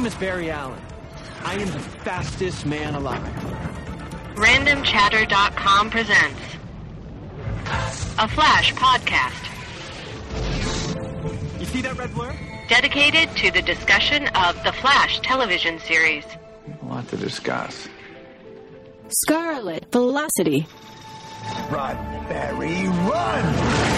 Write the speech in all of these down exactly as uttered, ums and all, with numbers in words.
name is Barry Allen. I am the fastest man alive. Random Chatter dot com presents a Flash podcast. You see that red blur? Dedicated to the discussion of the Flash television series. A lot to discuss. Scarlet Velocity. Run, Barry, run!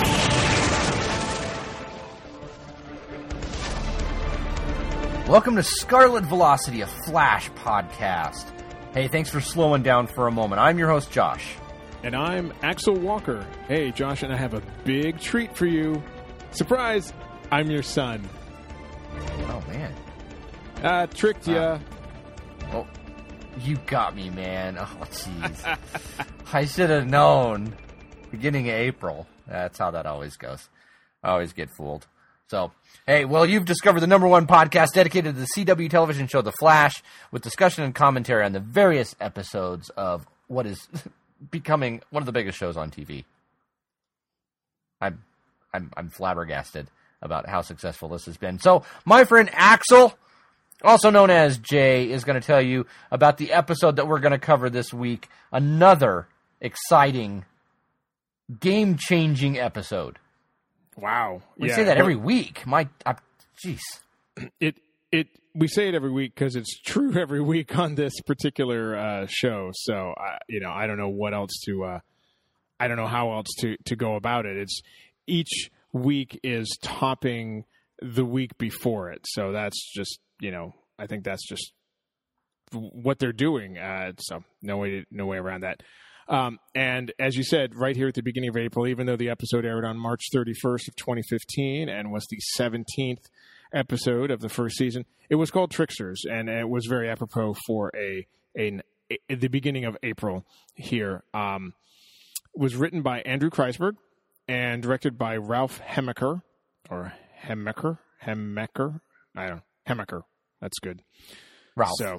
Welcome to Scarlet Velocity, a Flash podcast. Hey, thanks for slowing down for a moment. I'm your host, Josh. And I'm Axel Walker. Hey, Josh, and I have a big treat for you. Surprise! I'm your son. Oh, man. Uh, tricked ya. Uh, oh, you got me, man. Oh, jeez. I should have known. Beginning of April. That's how that always goes. I always get fooled. So, hey, well, you've discovered the number one podcast dedicated to the C W television show The Flash, with discussion and commentary on the various episodes of what is becoming one of the biggest shows on T V. I'm, I'm, I'm flabbergasted about how successful this has been. So, my friend Axel, also known as Jay, is going to tell you about the episode that we're going to cover this week. Another exciting, game-changing episode. Wow. We yeah, say that every week. My, jeez. It it we say it every week because it's true every week on this particular uh, show. So uh, you know, I don't know what else to. Uh, I don't know how else to, to go about it. It's each week is topping the week before it. So that's just you know, I think that's just what they're doing. Uh, so no way no way around that. Um, and as you said, right here at the beginning of April, even though the episode aired on March thirty-first of twenty fifteen and was the seventeenth episode of the first season, it was called Tricksters, and it was very apropos for a, a, a the beginning of April here. Um, it was written by Andrew Kreisberg and directed by Ralph Hemmecker, or Hemmecker, Hemmecker, I don't know, Hemmecker. That's good. Ralph. So.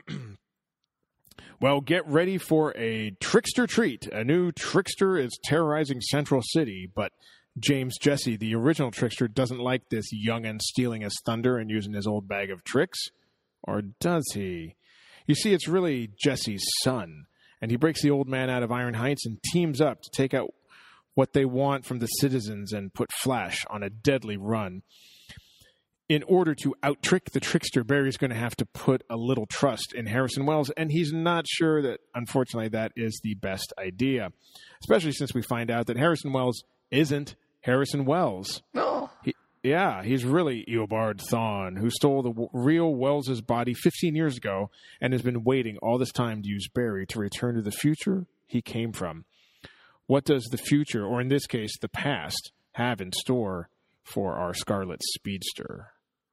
Well, get ready for a trickster treat. A new trickster is terrorizing Central City, but James Jesse, the original trickster, doesn't like this young'un stealing his thunder and using his old bag of tricks. Or does he? You see, it's really Jesse's son, and he breaks the old man out of Iron Heights and teams up to take out what they want from the citizens and put Flash on a deadly run. In order to out-trick the trickster, Barry's going to have to put a little trust in Harrison Wells, and he's not sure that, unfortunately, that is the best idea, especially since we find out that Harrison Wells isn't Harrison Wells. No. He, yeah, he's really Eobard Thawne, who stole the w- real Wells' body fifteen years ago and has been waiting all this time to use Barry to return to the future he came from. What does the future, or in this case, the past, have in store for our Scarlet Speedster?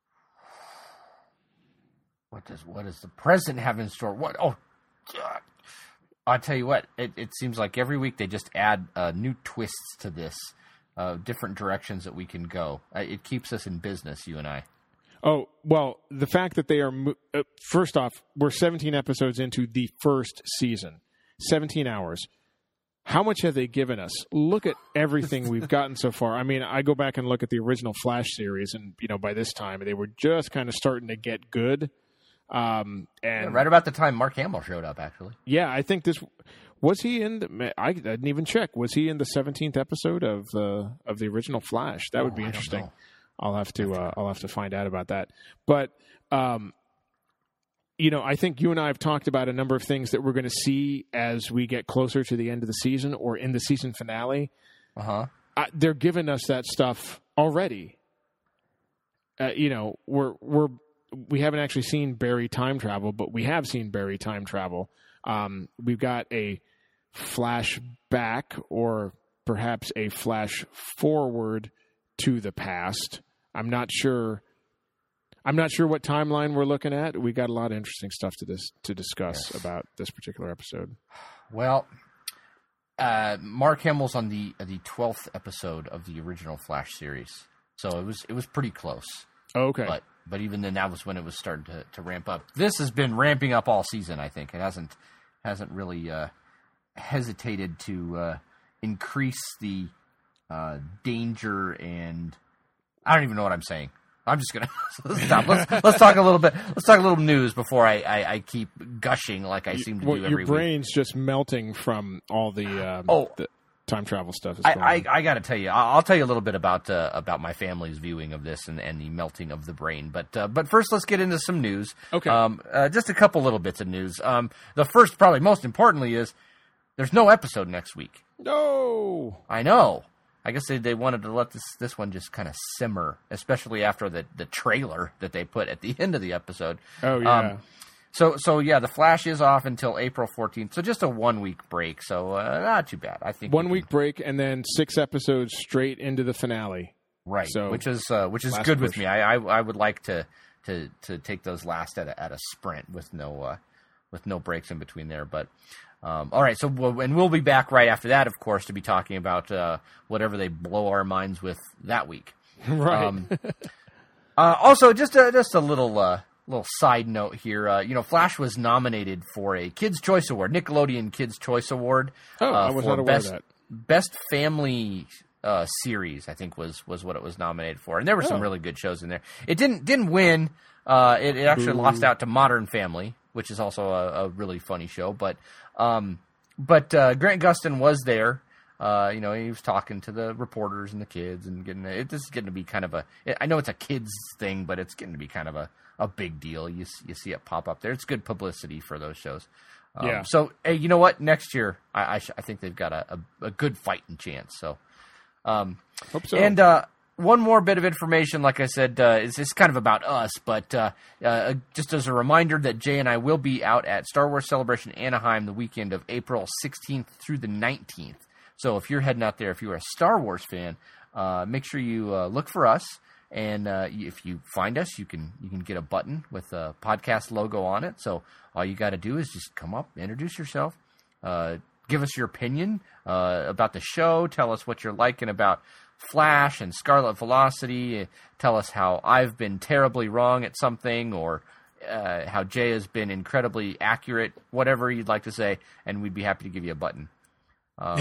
What does what does the present have in store? What? Oh, God. I'll tell you what. It, it seems like every week they just add uh, new twists to this, uh, different directions that we can go. Uh, it keeps us in business, you and I. Oh, well, the fact that they are... Uh, first off, we're seventeen episodes into the first season. seventeen hours. How much have they given us? Look at everything we've gotten so far. I mean, I go back and look at the original Flash series, and, you know, by this time, they were just kind of starting to get good. Um, and yeah, right about the time Mark Hamill showed up, actually. Yeah, I think this was he in. The, I, I didn't even check. Was he in the seventeenth episode of the of the original Flash? That oh, would be I interesting. I'll have to. Uh, I'll have to find out about that. But um, you know, I think you and I have talked about a number of things that we're going to see as we get closer to the end of the season or in the season finale. Uh huh. They're giving us that stuff already. Uh, you know, we're we're. We haven't actually seen Barry time travel, but we have seen Barry time travel. Um, we've got a flashback or perhaps a flash forward to the past. I'm not sure. I'm not sure what timeline we're looking at. We got a lot of interesting stuff to this to discuss yes. about this particular episode. Well, uh, Mark Hamill's on the uh, the twelfth episode of the original Flash series, so it was it was pretty close. Oh, okay, but. But even then, that was when it was starting to, to ramp up. This has been ramping up all season, I think. It hasn't hasn't really uh, hesitated to uh, increase the uh, danger and... I don't even know what I'm saying. I'm just gonna stop. Let's let's talk a little bit. Let's talk a little news before I, I, I keep gushing like I seem to well, do every your brain's week. just melting from all the um, oh. the time travel stuff. I, I, I got to tell you, I'll tell you a little bit about uh, about my family's viewing of this and, and the melting of the brain. But uh, but first, let's get into some news. Okay. Um, uh, just a couple little bits of news. Um, the first, probably most importantly, is there's no episode next week. No. I know. I guess they, they wanted to let this this one just kind of simmer, especially after the, the trailer that they put at the end of the episode. Oh, yeah. Um, so, so yeah, The Flash is off until April fourteenth, so just a one-week break, so uh, not too bad. I think One-week break and then six episodes straight into the finale. Right, so, which is uh, which is good push. with me. I, I I would like to, to, to take those last at a, at a sprint with no uh, with no breaks in between there, but... Um, all right, so we'll, and we'll be back right after that, of course, to be talking about uh, whatever they blow our minds with that week. Right. Um, uh, also, just a, just a little uh, little side note here. Uh, you know, Flash was nominated for a Kids' Choice Award, Nickelodeon Kids' Choice Award. Oh, uh, I was for not aware best, of that. Best Family uh, Series, I think, was was what it was nominated for, and there were some oh. really good shows in there. It didn't didn't win. Uh, it, it actually Ooh. lost out to Modern Family, which is also a, a really funny show, but. Um, but uh, Grant Gustin was there. Uh, you know, he was talking to the reporters and the kids and getting it. This is getting to be kind of a. I know it's a kids thing, but it's getting to be kind of a, a big deal. You you see it pop up there. It's good publicity for those shows. Um, yeah. So hey, you know what? Next year, I I, sh- I think they've got a, a, a good fighting chance. So, um, hope so. And uh, one more bit of information, like I said, uh, is it's kind of about us, but uh, uh, just as a reminder that Jay and I will be out at Star Wars Celebration Anaheim the weekend of April sixteenth through the nineteenth. So if you're heading out there, if you're a Star Wars fan, uh, make sure you uh, look for us. And uh, if you find us, you can you can get a button with a podcast logo on it. So all you got to do is just come up, introduce yourself, uh, give us your opinion uh, about the show, tell us what you're liking about Flash and Scarlet Velocity, tell us how I've been terribly wrong at something, or uh, how Jay has been incredibly accurate, whatever you'd like to say, and we'd be happy to give you a button. Um,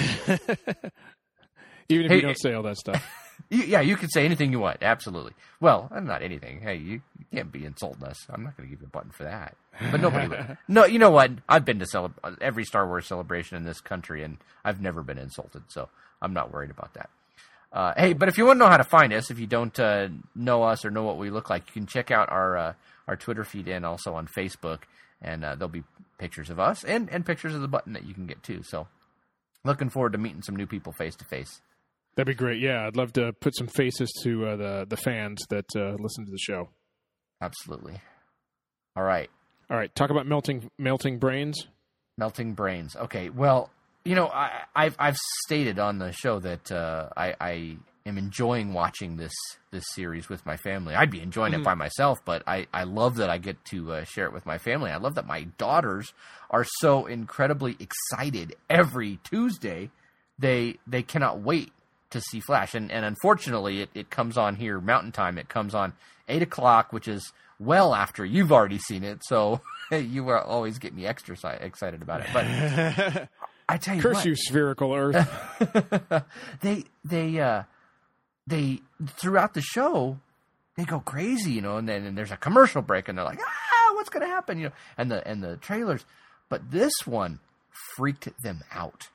Even if hey, you don't say all that stuff. you, yeah, you can say anything you want, absolutely. Well, not anything. Hey, you, you can't be insulting us. I'm not going to give you a button for that. But nobody would. No, you know what? I've been to cele- every Star Wars celebration in this country, and I've never been insulted, so I'm not worried about that. Uh, hey, but if you want to know how to find us, if you don't uh, know us or know what we look like, you can check out our uh, our Twitter feed and also on Facebook, and uh, there'll be pictures of us and, and pictures of the button that you can get too. So looking forward to meeting some new people face to face. That'd be great. Yeah, I'd love to put some faces to uh, the, the fans that uh, listen to the show. Absolutely. All right. All right, talk about melting melting brains. Melting brains. Okay, well... You know, I, I've I've stated on the show that uh, I, I am enjoying watching this this series with my family. I'd be enjoying mm-hmm. it by myself, but I, I love that I get to uh, share it with my family. I love that my daughters are so incredibly excited every Tuesday. They they cannot wait to see Flash, and and unfortunately, it, it comes on here Mountain Time. It comes on eight o'clock, which is well after you've already seen it. So you are always get me extra excited about it, but. I tell you Curse what. you, spherical Earth. they they uh they throughout the show they go crazy, you know, and then and there's a commercial break and they're like, ah, what's gonna happen, you know, and the and the trailers. But this one freaked them out.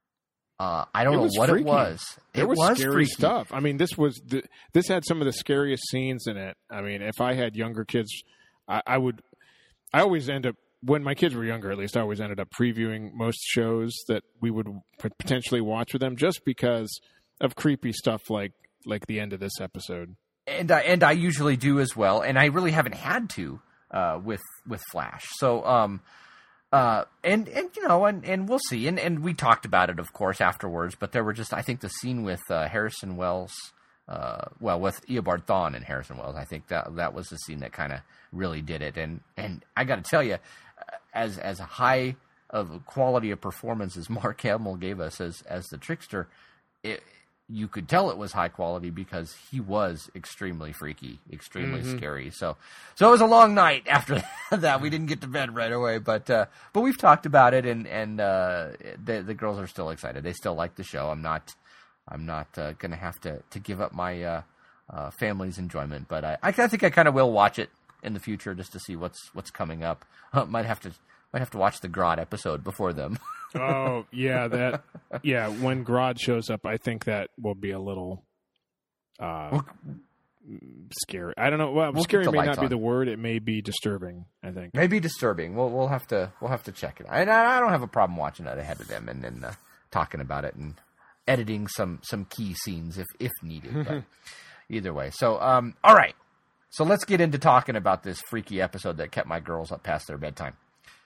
Uh, I don't it know what freaky. it was. It, it was, was scary freaky. stuff. I mean, this was the, this had some of the scariest scenes in it. I mean, if I had younger kids, I, I would. I always end up. When my kids were younger, at least, I always ended up previewing most shows that we would potentially watch with them, just because of creepy stuff like like the end of this episode. And I, and I usually do as well, and I really haven't had to uh, with with Flash. So, um, uh, and and you know, and, and we'll see. And and we talked about it, of course, afterwards. But there were just, I think, the scene with uh, Harrison Wells. Uh, well, with Eobard Thawne and Harrison Wells, I think that that was the scene that kind of really did it. And and I got to tell you, as as high of quality of performance as Mark Hamill gave us as as the Trickster, it, you could tell it was high quality because he was extremely freaky, extremely mm-hmm. scary. So so it was a long night after that. We didn't get to bed right away, but uh, but we've talked about it, and and uh, the the girls are still excited. They still like the show. I'm not. I'm not uh, going to have to to give up my uh, uh, family's enjoyment. But I, I think I kind of will watch it in the future just to see what's what's coming up. Uh, might have to might have to watch the Grodd episode before them. Oh yeah, that yeah. When Grodd shows up, I think that will be a little uh, We'll- scary. I don't know. Well, We'll scary keep the may not lights be on. the word. It may be disturbing. I think. Maybe disturbing. We'll we'll have to we'll have to check it. And I, I don't have a problem watching it ahead of them and then uh, talking about it and editing some some key scenes if if needed. But either way, so um, all right. So let's get into talking about this freaky episode that kept my girls up past their bedtime.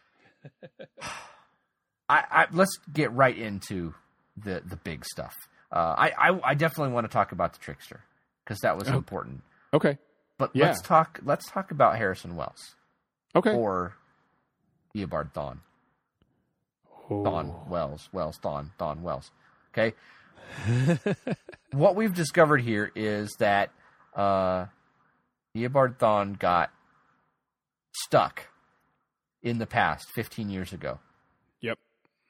I, I let's get right into the the big stuff. Uh, I, I I definitely want to talk about the Trickster because that was Oh. important. Okay. But Yeah. let's talk. Let's talk about Harrison Wells Okay. or Eobard Thawne. Oh. Thawne Wells, Wells, Thawne, Thawne Wells. Okay. What we've discovered here is that uh, Eobard Thawne got stuck in the past, fifteen years ago. Yep.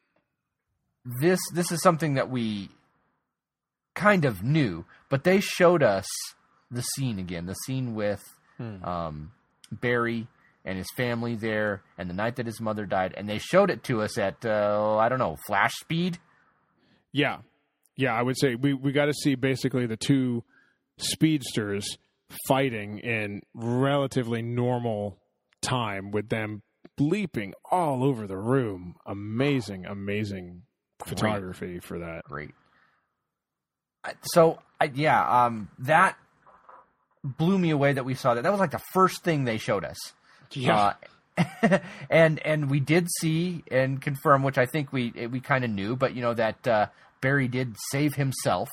This this is something that we kind of knew, but they showed us the scene again, the scene with Hmm. um, Barry and his family there, and the night that his mother died, and they showed it to us at uh, I don't know, flash speed. Yeah. Yeah, I would say we, we got to see basically the two speedsters fighting in relatively normal time with them bleeping all over the room. Amazing, amazing photography for that. Great. I- So I, yeah, um, that blew me away that we saw that. That was like the first thing they showed us. Yeah. Uh, and and we did see and confirm, which I think we we kind of knew, but you know that uh, Barry did save himself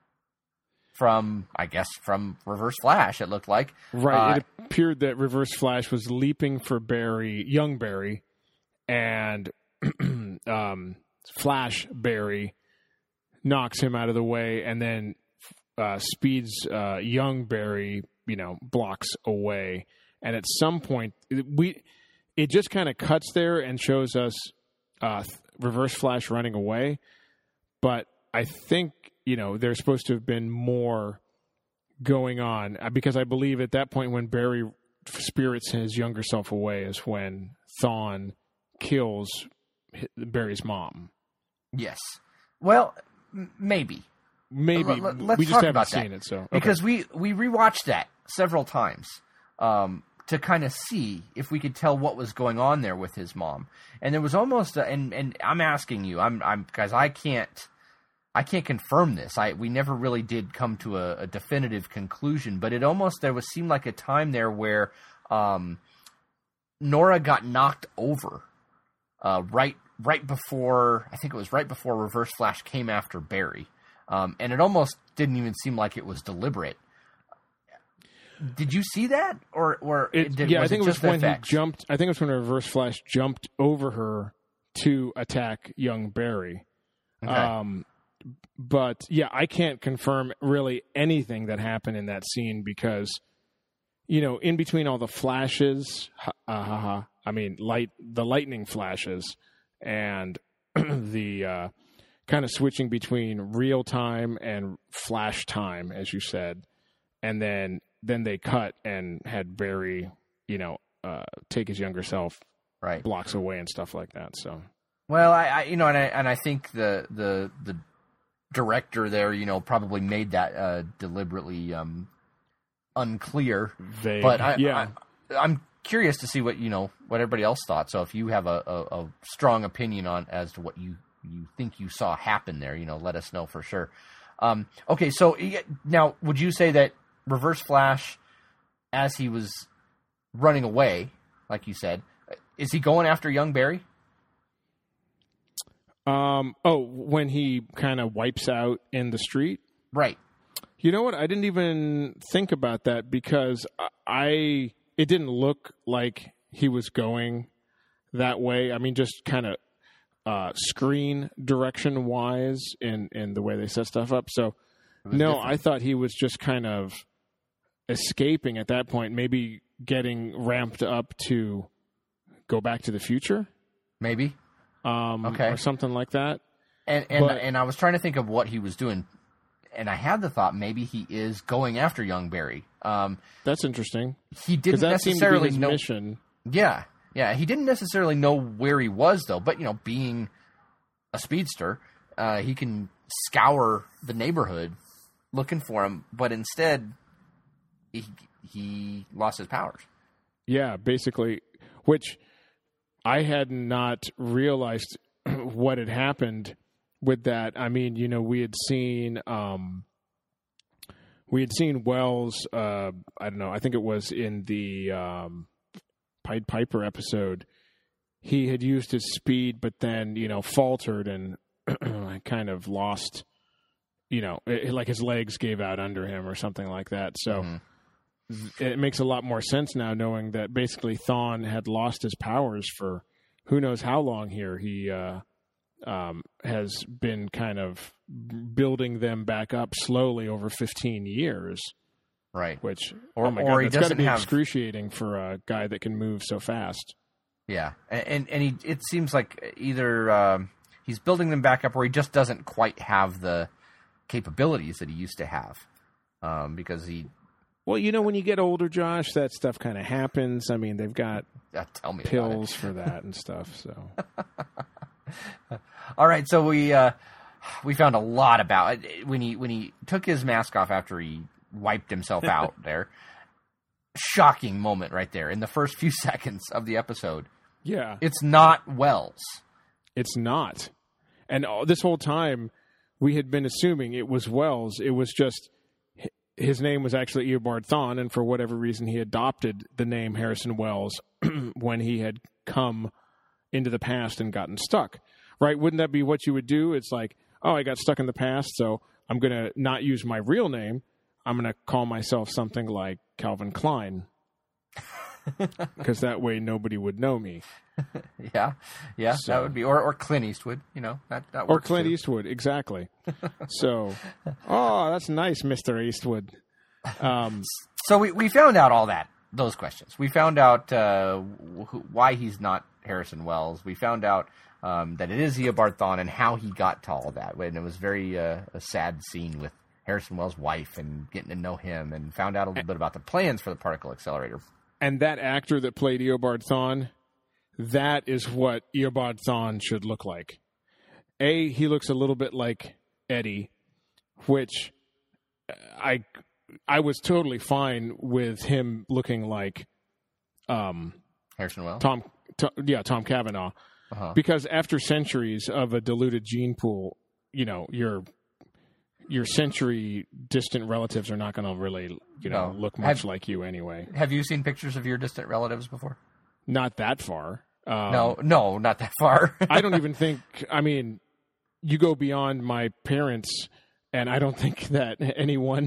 from, I guess, from Reverse Flash. It looked like Right. Uh, It appeared that Reverse Flash was leaping for Barry, young Barry, and um, Flash Barry knocks him out of the way, and then uh, speeds uh, young Barry, you know, blocks away. And at some point, we it just kind of cuts there and shows us uh, Reverse Flash running away. But I think, you know, there's supposed to have been more going on, uh, because I believe at that point when Barry spirits his younger self away is when Thawne kills hi- Barry's mom. yes. Well, m- maybe. Maybe Let- let- let's we just talk haven't about that. seen it, so okay. Because we, we rewatched that several times um, to kind of see if we could tell what was going on there with his mom. And there was almost, a, and and I'm asking you, I'm I'm because I can't I can't confirm this. I we never really did come to a, a definitive conclusion, but it almost there was seemed like a time there where um, Nora got knocked over uh, right right before I think it was right before Reverse Flash came after Barry. Um, and it almost didn't even seem like it was deliberate. Did you see that, or or It, did, yeah, was I think it it was just when effects? he jumped. I think it was when Reverse Flash jumped over her to attack young Barry. Okay. Um, but yeah, I can't confirm really anything that happened in that scene because, you know, in between all the flashes, ha, uh, ha, ha, I mean, light the lightning flashes and the uh, kind of switching between real time and flash time, as you said, and then. Then they cut and had Barry, you know, uh, take his younger self right. blocks away and stuff like that. So, Well, I, I you know, and I and I think the the the director there, you know, probably made that uh, deliberately um, unclear. they, But I, yeah, I, I'm curious to see what you know what everybody else thought. So if you have a, a, a strong opinion on as to what you, you think you saw happen there, you know, let us know for sure. Um, okay, so now would you say that Reverse Flash, as he was running away, like you said, is he going after young Barry? Um. Oh, when he kind of wipes out in the street. Right. You know what? I didn't even think about that because I it didn't look like he was going that way. I mean, just kind of uh, screen direction wise in in the way they set stuff up. So no, different. I thought he was just kind of escaping at that point, maybe getting ramped up to go back to the future, Maybe. um, Okay. or something like that. And and But- and I was trying to think of what he was doing. and I had the thought maybe he is going after young Barry. Um, That's interesting. He didn't that necessarily seemed to be his know. mission. Yeah, yeah. He didn't necessarily know where he was though. But you know, being a speedster, uh, he can scour the neighborhood looking for him. But instead, he he lost his powers. Yeah, basically, which I had not realized what had happened with that. I mean, you know, we had seen um, we had seen Wells. Uh, I don't know. I think it was in the um, Pied Piper episode. He had used his speed, but then you know faltered and kind of lost. You know, it, like his legs gave out under him or something like that. So. Mm-hmm. It makes a lot more sense now knowing that basically Thawne had lost his powers for who knows how long here. He uh, um, has been kind of building them back up slowly over fifteen years. Right. Which, or, oh my or God, he that's got to doesn't be have... excruciating for a guy that can move so fast. Yeah. And, and, and he, it seems like either um, he's building them back up or he just doesn't quite have the capabilities that he used to have um, because he... Well, you know, when you get older, Josh, that stuff kind of happens. I mean, they've got yeah, tell me pills for that and stuff. So, all right. So we uh, we found a lot about when he when he took his mask off after he wiped himself out. There, shocking moment right there in the first few seconds of the episode. Yeah, it's not Wells. It's not, and all, this whole time we had been assuming it was Wells. It was just. His name was actually Eobard Thawne, and for whatever reason, he adopted the name Harrison Wells when he had come into the past and gotten stuck. Right? Wouldn't that be what you would do? It's like, oh, I got stuck in the past, so I'm going to not use my real name. I'm going to call myself something like Calvin Klein, because that way nobody would know me. yeah, yeah, so, that would be, or or Clint Eastwood, you know, that that or works Clint too. Eastwood, exactly. So, oh, that's nice, Mister Eastwood. Um, so we we found out all that those questions. We found out uh, wh- why he's not Harrison Wells. We found out um, that it is Eobard Thawne and how he got to all that. And it was very uh, a sad scene with Harrison Wells' wife and getting to know him, and found out a little bit about the plans for the particle accelerator. And that actor that played Eobard Thawne, that is what Eobard Thawne should look like. A, he looks a little bit like Eddie, which I I was totally fine with him looking like um, Harrison Wells. Tom, Tom, yeah, Tom Cavanaugh, uh-huh. Because after centuries of a diluted gene pool, you know, your your century distant relatives are not going to really, you know, no. look much have, like you anyway. Have you seen pictures of your distant relatives before? Not that far. Um, no, no, not that far. I don't even think, I mean, you go beyond my parents, and I don't think that anyone,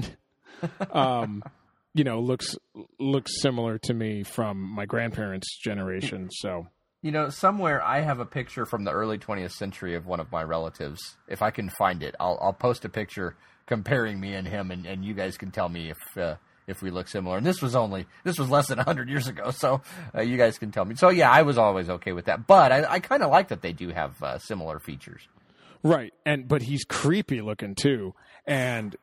um, you know, looks looks similar to me from my grandparents' generation. So, you know, somewhere I have a picture from the early twentieth century of one of my relatives. If I can find it, I'll I'll post a picture comparing me and him, and, and you guys can tell me if uh, if we look similar. And this was only this was less than a hundred years ago, so uh, you guys can tell me. So yeah, I was always okay with that, but I, I kind of like that they do have uh, similar features. Right, and but he's creepy looking too. And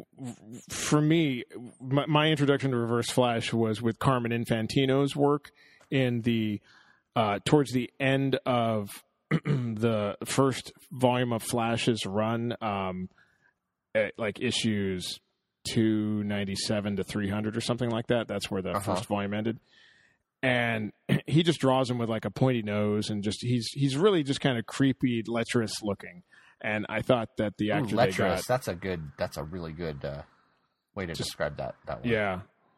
for me, my, my introduction to Reverse Flash was with Carmen Infantino's work in the uh, towards the end of the first volume of Flash's run, um, at, like issues two ninety-seven to three hundred or something like that. That's where the uh-huh. first volume ended. And he just draws him with like a pointy nose, and just he's he's really just kind of creepy, lecherous looking. And I thought that the actor Ooh, lecherous, they got, that's a good, that's a really good uh, way to just, describe that. That one. Yeah.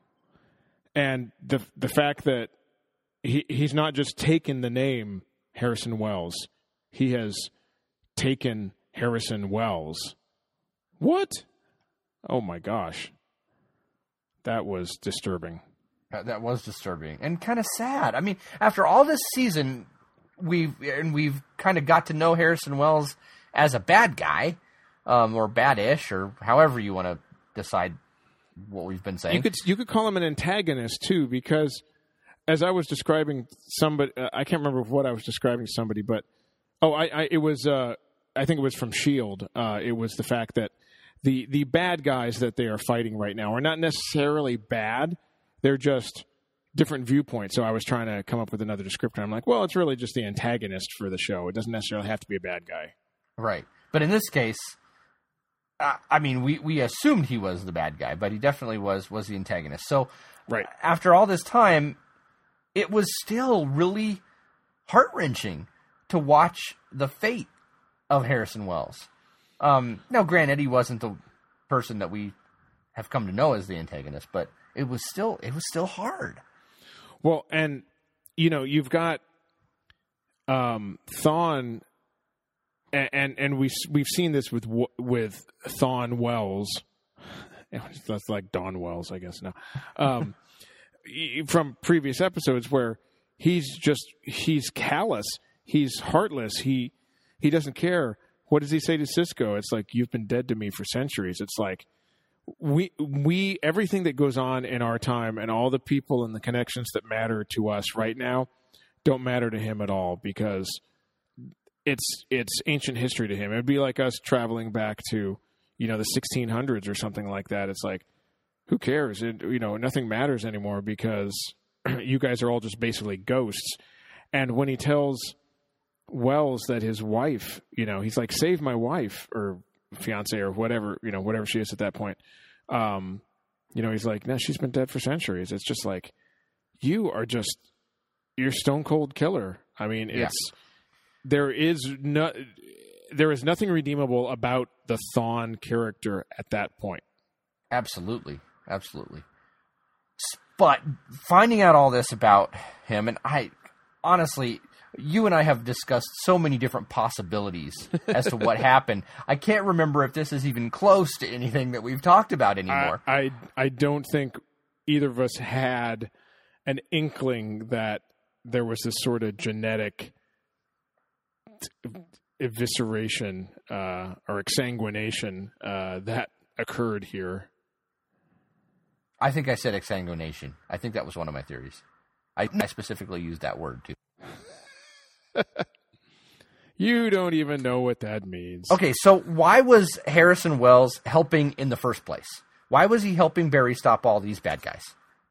And the the fact that he he's not just taken the name Harrison Wells, he has taken Harrison Wells. What? Oh my gosh, that was disturbing. That was disturbing and kind of sad. I mean, after all this season, we've and we've kind of got to know Harrison Wells as a bad guy, um, or bad-ish, or however you want to decide what we've been saying. You could you could call him an antagonist too, because as I was describing somebody, uh, I can't remember what I was describing to somebody, but oh, I, I it was uh, I think it was from S H I E L D. Uh, it was the fact that the the bad guys that they are fighting right now are not necessarily bad. They're just different viewpoints. So I was trying to come up with another descriptor. I'm like, well, it's really just the antagonist for the show. It doesn't necessarily have to be a bad guy. Right. But in this case, uh, I mean, we, we assumed he was the bad guy, but he definitely was was the antagonist. So right. after all this time, it was still really heart-wrenching to watch the fate of Harrison Wells. Um, now, granted, he wasn't the person that we have come to know as the antagonist, but it was still it was still hard. Well, and you know, you've got um, Thawne, and, and and we we've seen this with with Thawne Wells. That's like Dawn Wells, I guess now. Um, from previous episodes where he's just he's callous, he's heartless, he he doesn't care. What does he say to Cisco? It's like, you've been dead to me for centuries. It's like we we everything that goes on in our time and all the people and the connections that matter to us right now don't matter to him at all, because it's it's ancient history to him. It'd be like us traveling back to, you know, the sixteen hundreds or something like that. It's like, who cares? It, you know, nothing matters anymore because you guys are all just basically ghosts. And when he tells Wells that his wife, you know, he's like, save my wife or fiance or whatever, you know, whatever she is at that point. Um, you know, he's like, no, she's been dead for centuries. It's just like, you are just, you're stone cold killer. I mean, it's, yeah. there is no, there is nothing redeemable about the Thawne character at that point. Absolutely. Absolutely. But finding out all this about him, and I, honestly, you and I have discussed so many different possibilities as to what happened. I can't remember if this is even close to anything that we've talked about anymore. I, I, I don't think either of us had an inkling that there was this sort of genetic evisceration uh, or exsanguination uh, that occurred here. I think I said exsanguination. I think that was one of my theories. I, I specifically used that word, too. You don't even know what that means. Okay, so why was Harrison Wells helping in the first place? Why was he helping Barry stop all these bad guys?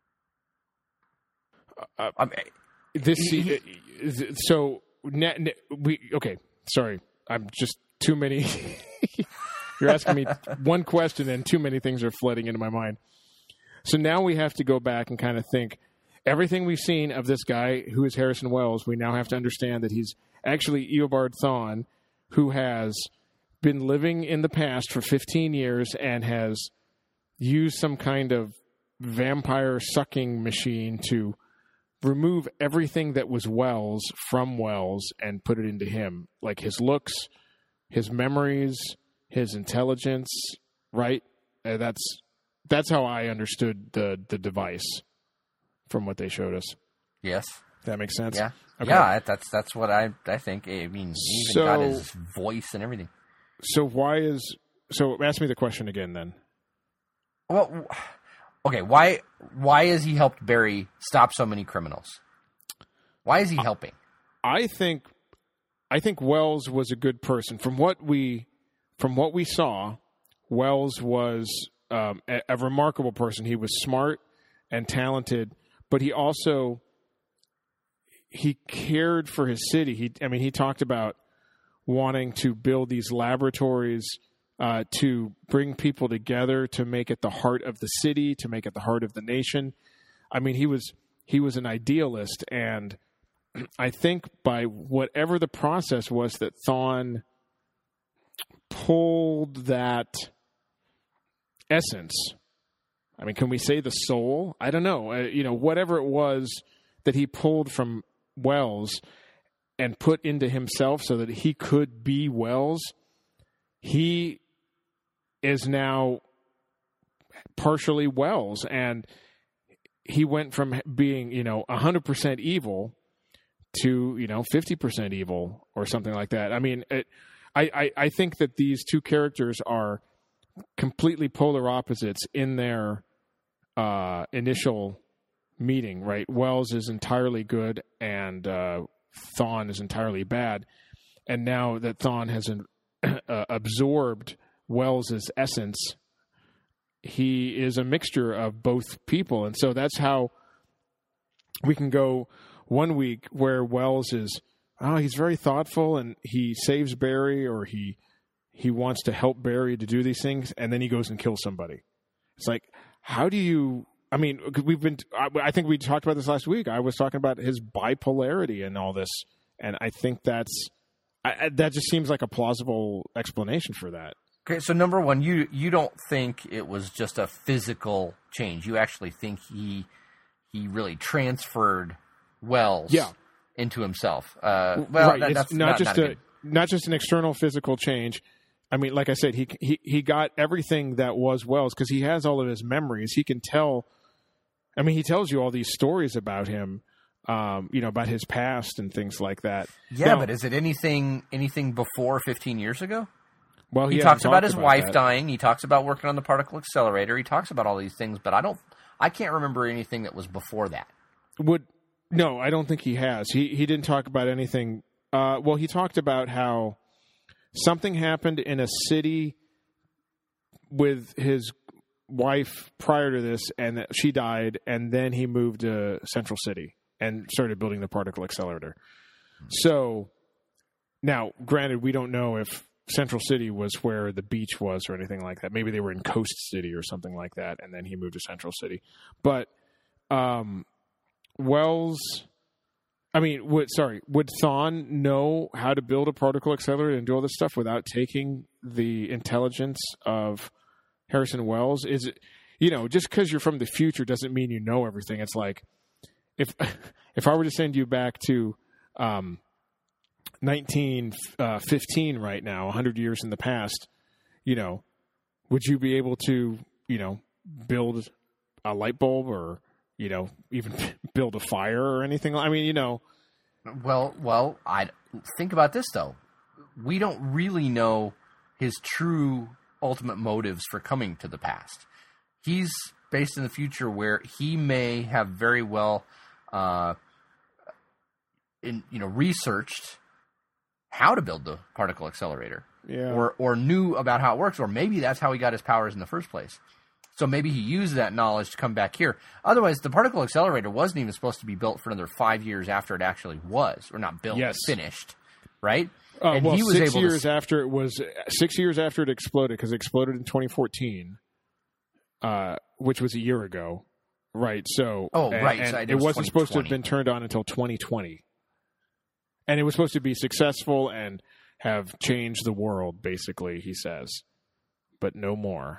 Uh, I mean, this he, he, so ne, ne, we okay. Sorry, I'm just too many. You're asking me one question, and too many things are flooding into my mind. So now we have to go back and kind of think. Everything we've seen of this guy, who is Harrison Wells, we now have to understand that he's actually Eobard Thawne, who has been living in the past for fifteen years and has used some kind of vampire sucking machine to remove everything that was Wells from Wells and put it into him. Like his looks, his memories, his intelligence, right? Uh, that's that's how I understood the, the device. From what they showed us. Yes. That makes sense? Yeah. Okay. Yeah, that's that's what I I think. I mean, he even so, got his voice and everything. So why is... So ask me the question again, then. Well, okay, why why has he helped Barry stop so many criminals? Why is he helping? I think I think Wells was a good person. From what we from what we saw, Wells was um, a, a remarkable person. He was smart and talented. But he also, he cared for his city. He, I mean, he talked about wanting to build these laboratories uh, to bring people together, to make it the heart of the city, to make it the heart of the nation. I mean, he was he was an idealist, and I think by whatever the process was that Thawne pulled that essence. I mean, can we say the soul? I don't know. Uh, you know, whatever it was that he pulled from Wells and put into himself so that he could be Wells, he is now partially Wells. And he went from being, you know, one hundred percent evil to, you know, fifty percent evil or something like that. I mean, it, I, I, I think that these two characters are completely polar opposites in their uh, initial meeting, right? Wells is entirely good and uh, Thawne is entirely bad. And now that Thawne has uh, absorbed Wells' essence, he is a mixture of both people. And so that's how we can go one week where Wells is, oh, he's very thoughtful and he saves Barry, or he he wants to help Barry to do these things, and then he goes and kills somebody. It's like, how do you, I mean, we've been, I think we talked about this last week. I was talking about his bipolarity and all this, and I think that's, I, that just seems like a plausible explanation for that. Okay, so number one, you you don't think it was just a physical change. You actually think he he really transferred Wells yeah. into himself. Uh, well, right. that, it's that's not, not just not a, a good... not just an external physical change. I mean, like I said, he he he got everything that was Wells because he has all of his memories. He can tell. I mean, he tells you all these stories about him, um, you know, about his past and things like that. Yeah, now, but is it anything anything before fifteen years ago? Well, he, he talks about talked his about wife that. dying. He talks about working on the particle accelerator. He talks about all these things, but I don't. I can't remember anything that was before that. Would no, I don't think he has. He he didn't talk about anything. Uh, well, he talked about how something happened in a city with his wife prior to this, and that she died, and then he moved to Central City and started building the particle accelerator. So now, granted, we don't know if Central City was where the beach was or anything like that. Maybe they were in Coast City or something like that, and then he moved to Central City. But um, Wells, I mean, would sorry, would Thawne know how to build a particle accelerator and do all this stuff without taking the intelligence of Harrison Wells? Is it, you know, just because you're from the future doesn't mean you know everything. It's like if if I were to send you back to um, nineteen fifteen right now, one hundred years in the past, you know, would you be able to, you know, build a light bulb or, you know, even build a fire or anything? I mean, you know. Well, well, I think about this though. We don't really know his true ultimate motives for coming to the past. He's based in the future where he may have very well, uh, in you know, researched how to build the particle accelerator, yeah. or or knew about how it works, or maybe that's how he got his powers in the first place. So maybe he used that knowledge to come back here. Otherwise, the particle accelerator wasn't even supposed to be built for another five years after it actually was, or not built, yes. finished, right? Uh, and well, he was six able years to... after it was six years after it exploded, because it exploded in twenty fourteen, uh, which was a year ago, right? So, oh, and, right, and so it, it was wasn't supposed to have been turned on until twenty twenty, and it was supposed to be successful and have changed the world, basically. He says, but no more.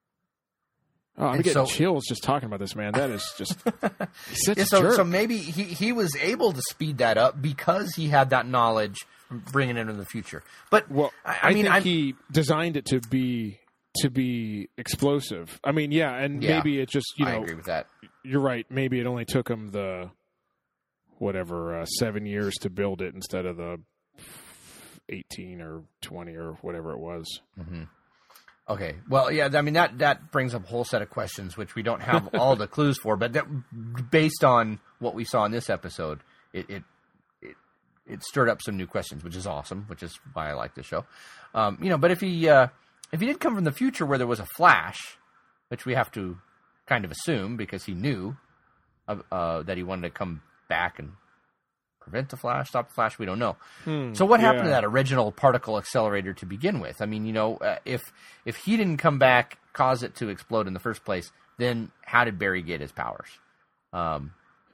Oh, I'm And getting so, chills just talking about this, man. That is just he's such yeah, a so, jerk. so maybe he, he was able to speed that up because he had that knowledge from bringing it into the future. But well, I, I, I mean, think I'm, he designed it to be to be explosive. I mean, yeah, and yeah, maybe it just you know. I agree with that. You're right. Maybe it only took him the whatever uh, seven years to build it instead of the eighteen or twenty or whatever it was. Mm-hmm. Okay. Well, yeah, I mean, that, that brings up a whole set of questions, which we don't have all the clues for, but that, based on what we saw in this episode, it, it, it, it stirred up some new questions, which is awesome, which is why I like this show. Um, you know, but if he, uh, if he did come from the future where there was a Flash, which we have to kind of assume because he knew, uh, uh, that he wanted to come back and prevent the Flash, stop the Flash, we don't know. Hmm, so what happened yeah. to that original particle accelerator to begin with? I mean, you know, uh, if if he didn't come back, cause it to explode in the first place, then how did Barry get his powers? Um,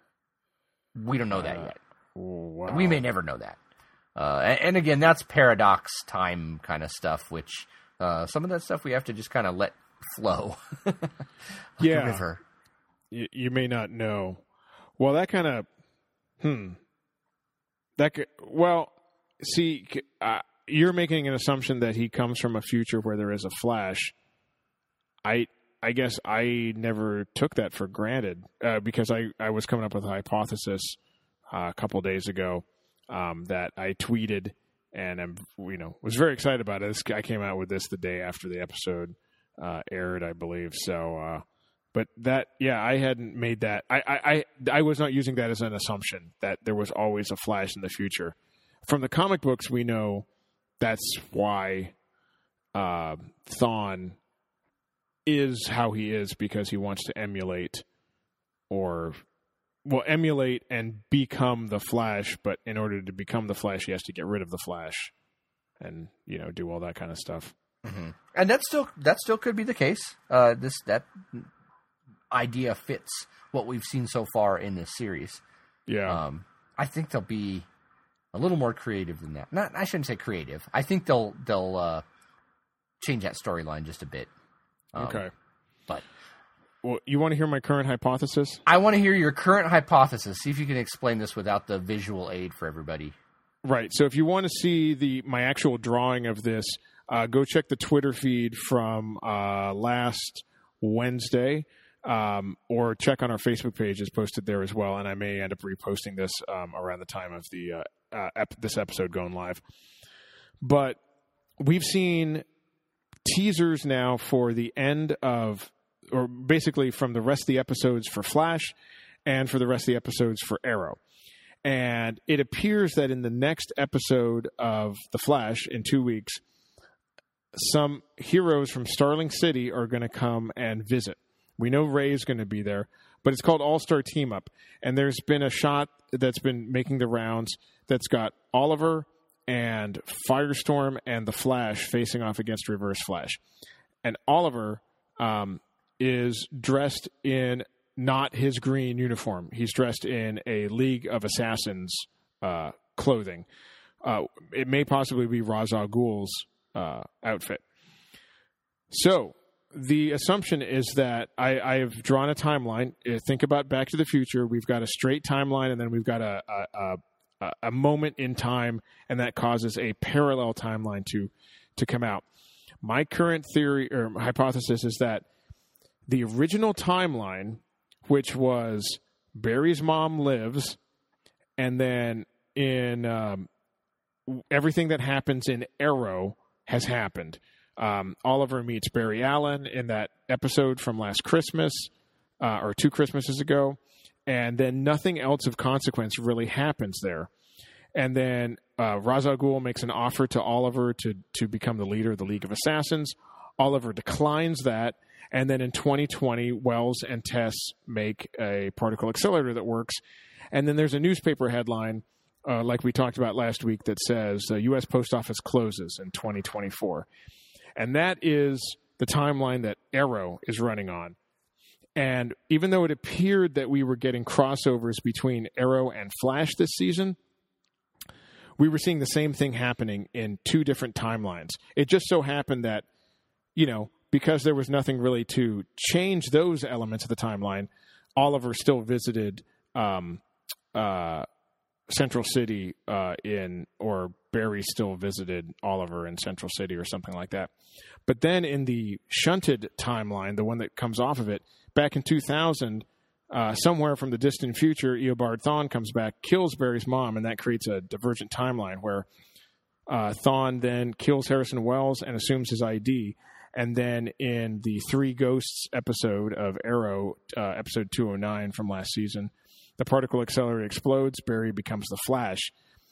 we don't know that uh, yet. Wow. We may never know that. Uh, and, and again, that's paradox time kind of stuff, which uh, some of that stuff we have to just kind of let flow. like yeah. the river. You, you may not know. Well, that kind of, hmm. That could, well, see, uh, you're making an assumption that he comes from a future where there is a Flash. I I guess I never took that for granted uh, because I, I was coming up with a hypothesis uh, a couple days ago um, that I tweeted and I'm you know was very excited about it. This guy came out with this the day after the episode uh, aired, I believe. So, uh, but that yeah, I hadn't made that. I, I, I I was not using that as an assumption that there was always a Flash in the future. From the comic books, we know that's why uh, Thawne is how he is because he wants to emulate or, well, emulate and become the Flash, but in order to become the Flash, he has to get rid of the Flash and, you know, do all that kind of stuff. Mm-hmm. And that still that still could be the case. Uh, this that idea fits what we've seen so far in this series. Yeah. Um, I think they'll be a little more creative than that. Not, I shouldn't say creative. I think they'll they'll uh, change that storyline just a bit. Um, okay. But well, you want to hear my current hypothesis? I want to hear your current hypothesis. See if you can explain this without the visual aid for everybody. Right. So if you want to see the my actual drawing of this, uh, go check the Twitter feed from uh, last Wednesday. Um, or check on our Facebook page; it's posted there as well. And I may end up reposting this um, around the time of the uh, uh, ep- this episode going live. But we've seen teasers now for the end of, or basically from the rest of the episodes for Flash, and for the rest of the episodes for Arrow. And it appears that in the next episode of The Flash in two weeks, some heroes from Starling City are going to come and visit. We know Ray is going to be there, but it's called All-Star Team Up. And there's been a shot that's been making the rounds that's got Oliver and Firestorm and the Flash facing off against Reverse Flash. And Oliver um, is dressed in not his green uniform. He's dressed in a League of Assassins uh, clothing. Uh, it may possibly be Ra's al Ghul's uh, outfit. So the assumption is that I, I have drawn a timeline. Think about Back to the Future. We've got a straight timeline, and then we've got a a, a, a moment in time, and that causes a parallel timeline to to come out. My current theory or hypothesis is that the original timeline, which was Barry's mom lives, and then in um, everything that happens in Arrow has happened. Um, Oliver meets Barry Allen in that episode from last Christmas, uh, or two Christmases ago, and then nothing else of consequence really happens there. And then uh, Ra's al Ghul makes an offer to Oliver to to become the leader of the League of Assassins. Oliver declines that, and then in twenty twenty, Wells and Tess make a particle accelerator that works. And then there's a newspaper headline, uh, like we talked about last week, that says the U S Post Office closes in twenty twenty-four. And that is the timeline that Arrow is running on. And even though it appeared that we were getting crossovers between Arrow and Flash this season, we were seeing the same thing happening in two different timelines. It just so happened that, you know, because there was nothing really to change those elements of the timeline, Oliver still visited um, uh, Central City uh, in, or Barry still visited Oliver in Central City or something like that. But then in the shunted timeline, the one that comes off of it, back in two thousand, uh, somewhere from the distant future, Eobard Thawne comes back, kills Barry's mom, and that creates a divergent timeline where uh, Thawne then kills Harrison Wells and assumes his I D. And then in the Three Ghosts episode of Arrow, uh, episode two oh nine from last season, the particle accelerator explodes, Barry becomes the Flash.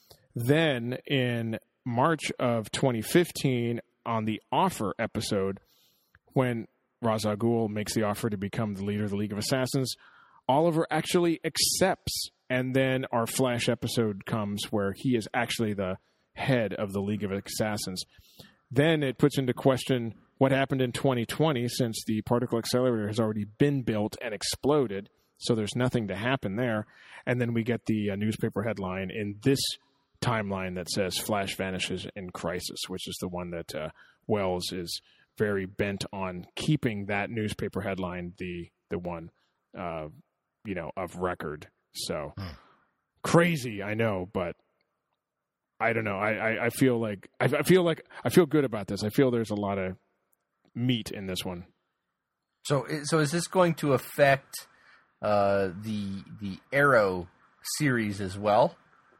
Then in March of twenty fifteen, on the Offer episode, when Ra's al Ghul makes the offer to become the leader of the League of Assassins, Oliver actually accepts. And then our Flash episode comes where he is actually the head of the League of Assassins. Then it puts into question what happened in twenty twenty, since the particle accelerator has already been built and exploded, so there's nothing to happen there. And then we get the uh, newspaper headline in this timeline that says Flash vanishes in crisis, which is the one that uh, Wells is very bent on keeping that newspaper headline the the one uh, you know of record. So hmm. Crazy, I know, but I don't know. I, I, I feel like I, I feel like I feel good about this. I feel there's a lot of meat in this one. So so is this going to affect uh, the the Arrow series as well?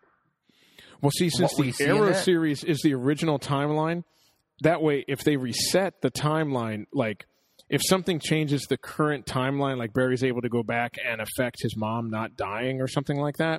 Well, see, since the see Arrow series is the original timeline, that way, if they reset the timeline, like if something changes the current timeline, like Barry's able to go back and affect his mom not dying or something like that,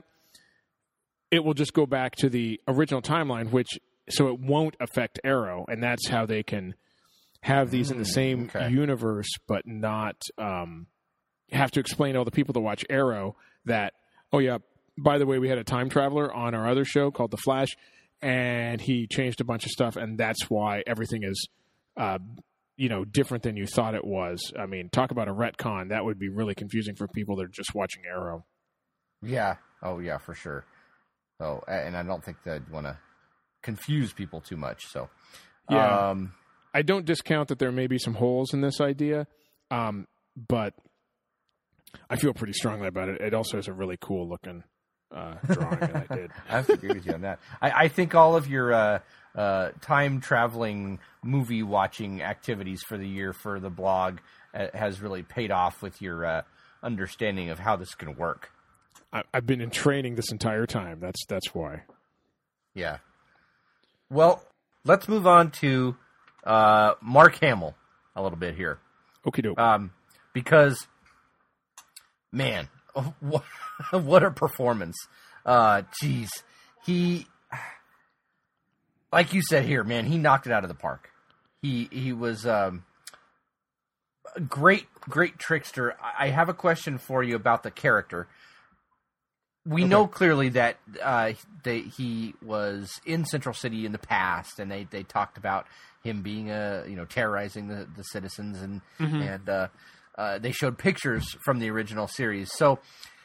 it will just go back to the original timeline, which so it won't affect Arrow, and that's how they can have these in the same okay. universe, but not um, have to explain to all the people that watch Arrow that, oh yeah, by the way, we had a time traveler on our other show called The Flash, and he changed a bunch of stuff, and that's why everything is, uh, you know, different than you thought it was. I mean, talk about a retcon. That would be really confusing for people that are just watching Arrow. Yeah. Oh, yeah, for sure. So, and I don't think they'd want to confuse people too much. So, yeah, um, I don't discount that there may be some holes in this idea, um, but I feel pretty strongly about it. It also has a really cool looking uh, drawing that I did. I have to agree with you on that. I, I think all of your uh, uh, time traveling movie watching activities for the year for the blog uh, has really paid off with your uh, understanding of how this can work. I, I've been in training this entire time. That's that's why. Yeah. Well, let's move on to uh, Mark Hamill a little bit here. Okie doke. Um, because, man, what, what a performance. Uh, geez. He, like you said here, man, he knocked it out of the park. He he was um, a great, great trickster. I have a question for you about the character. We okay. know clearly that uh, they, he was in Central City in the past, and they, they talked about him being a you know terrorizing the, the citizens, and mm-hmm. and uh, uh, they showed pictures from the original series. So,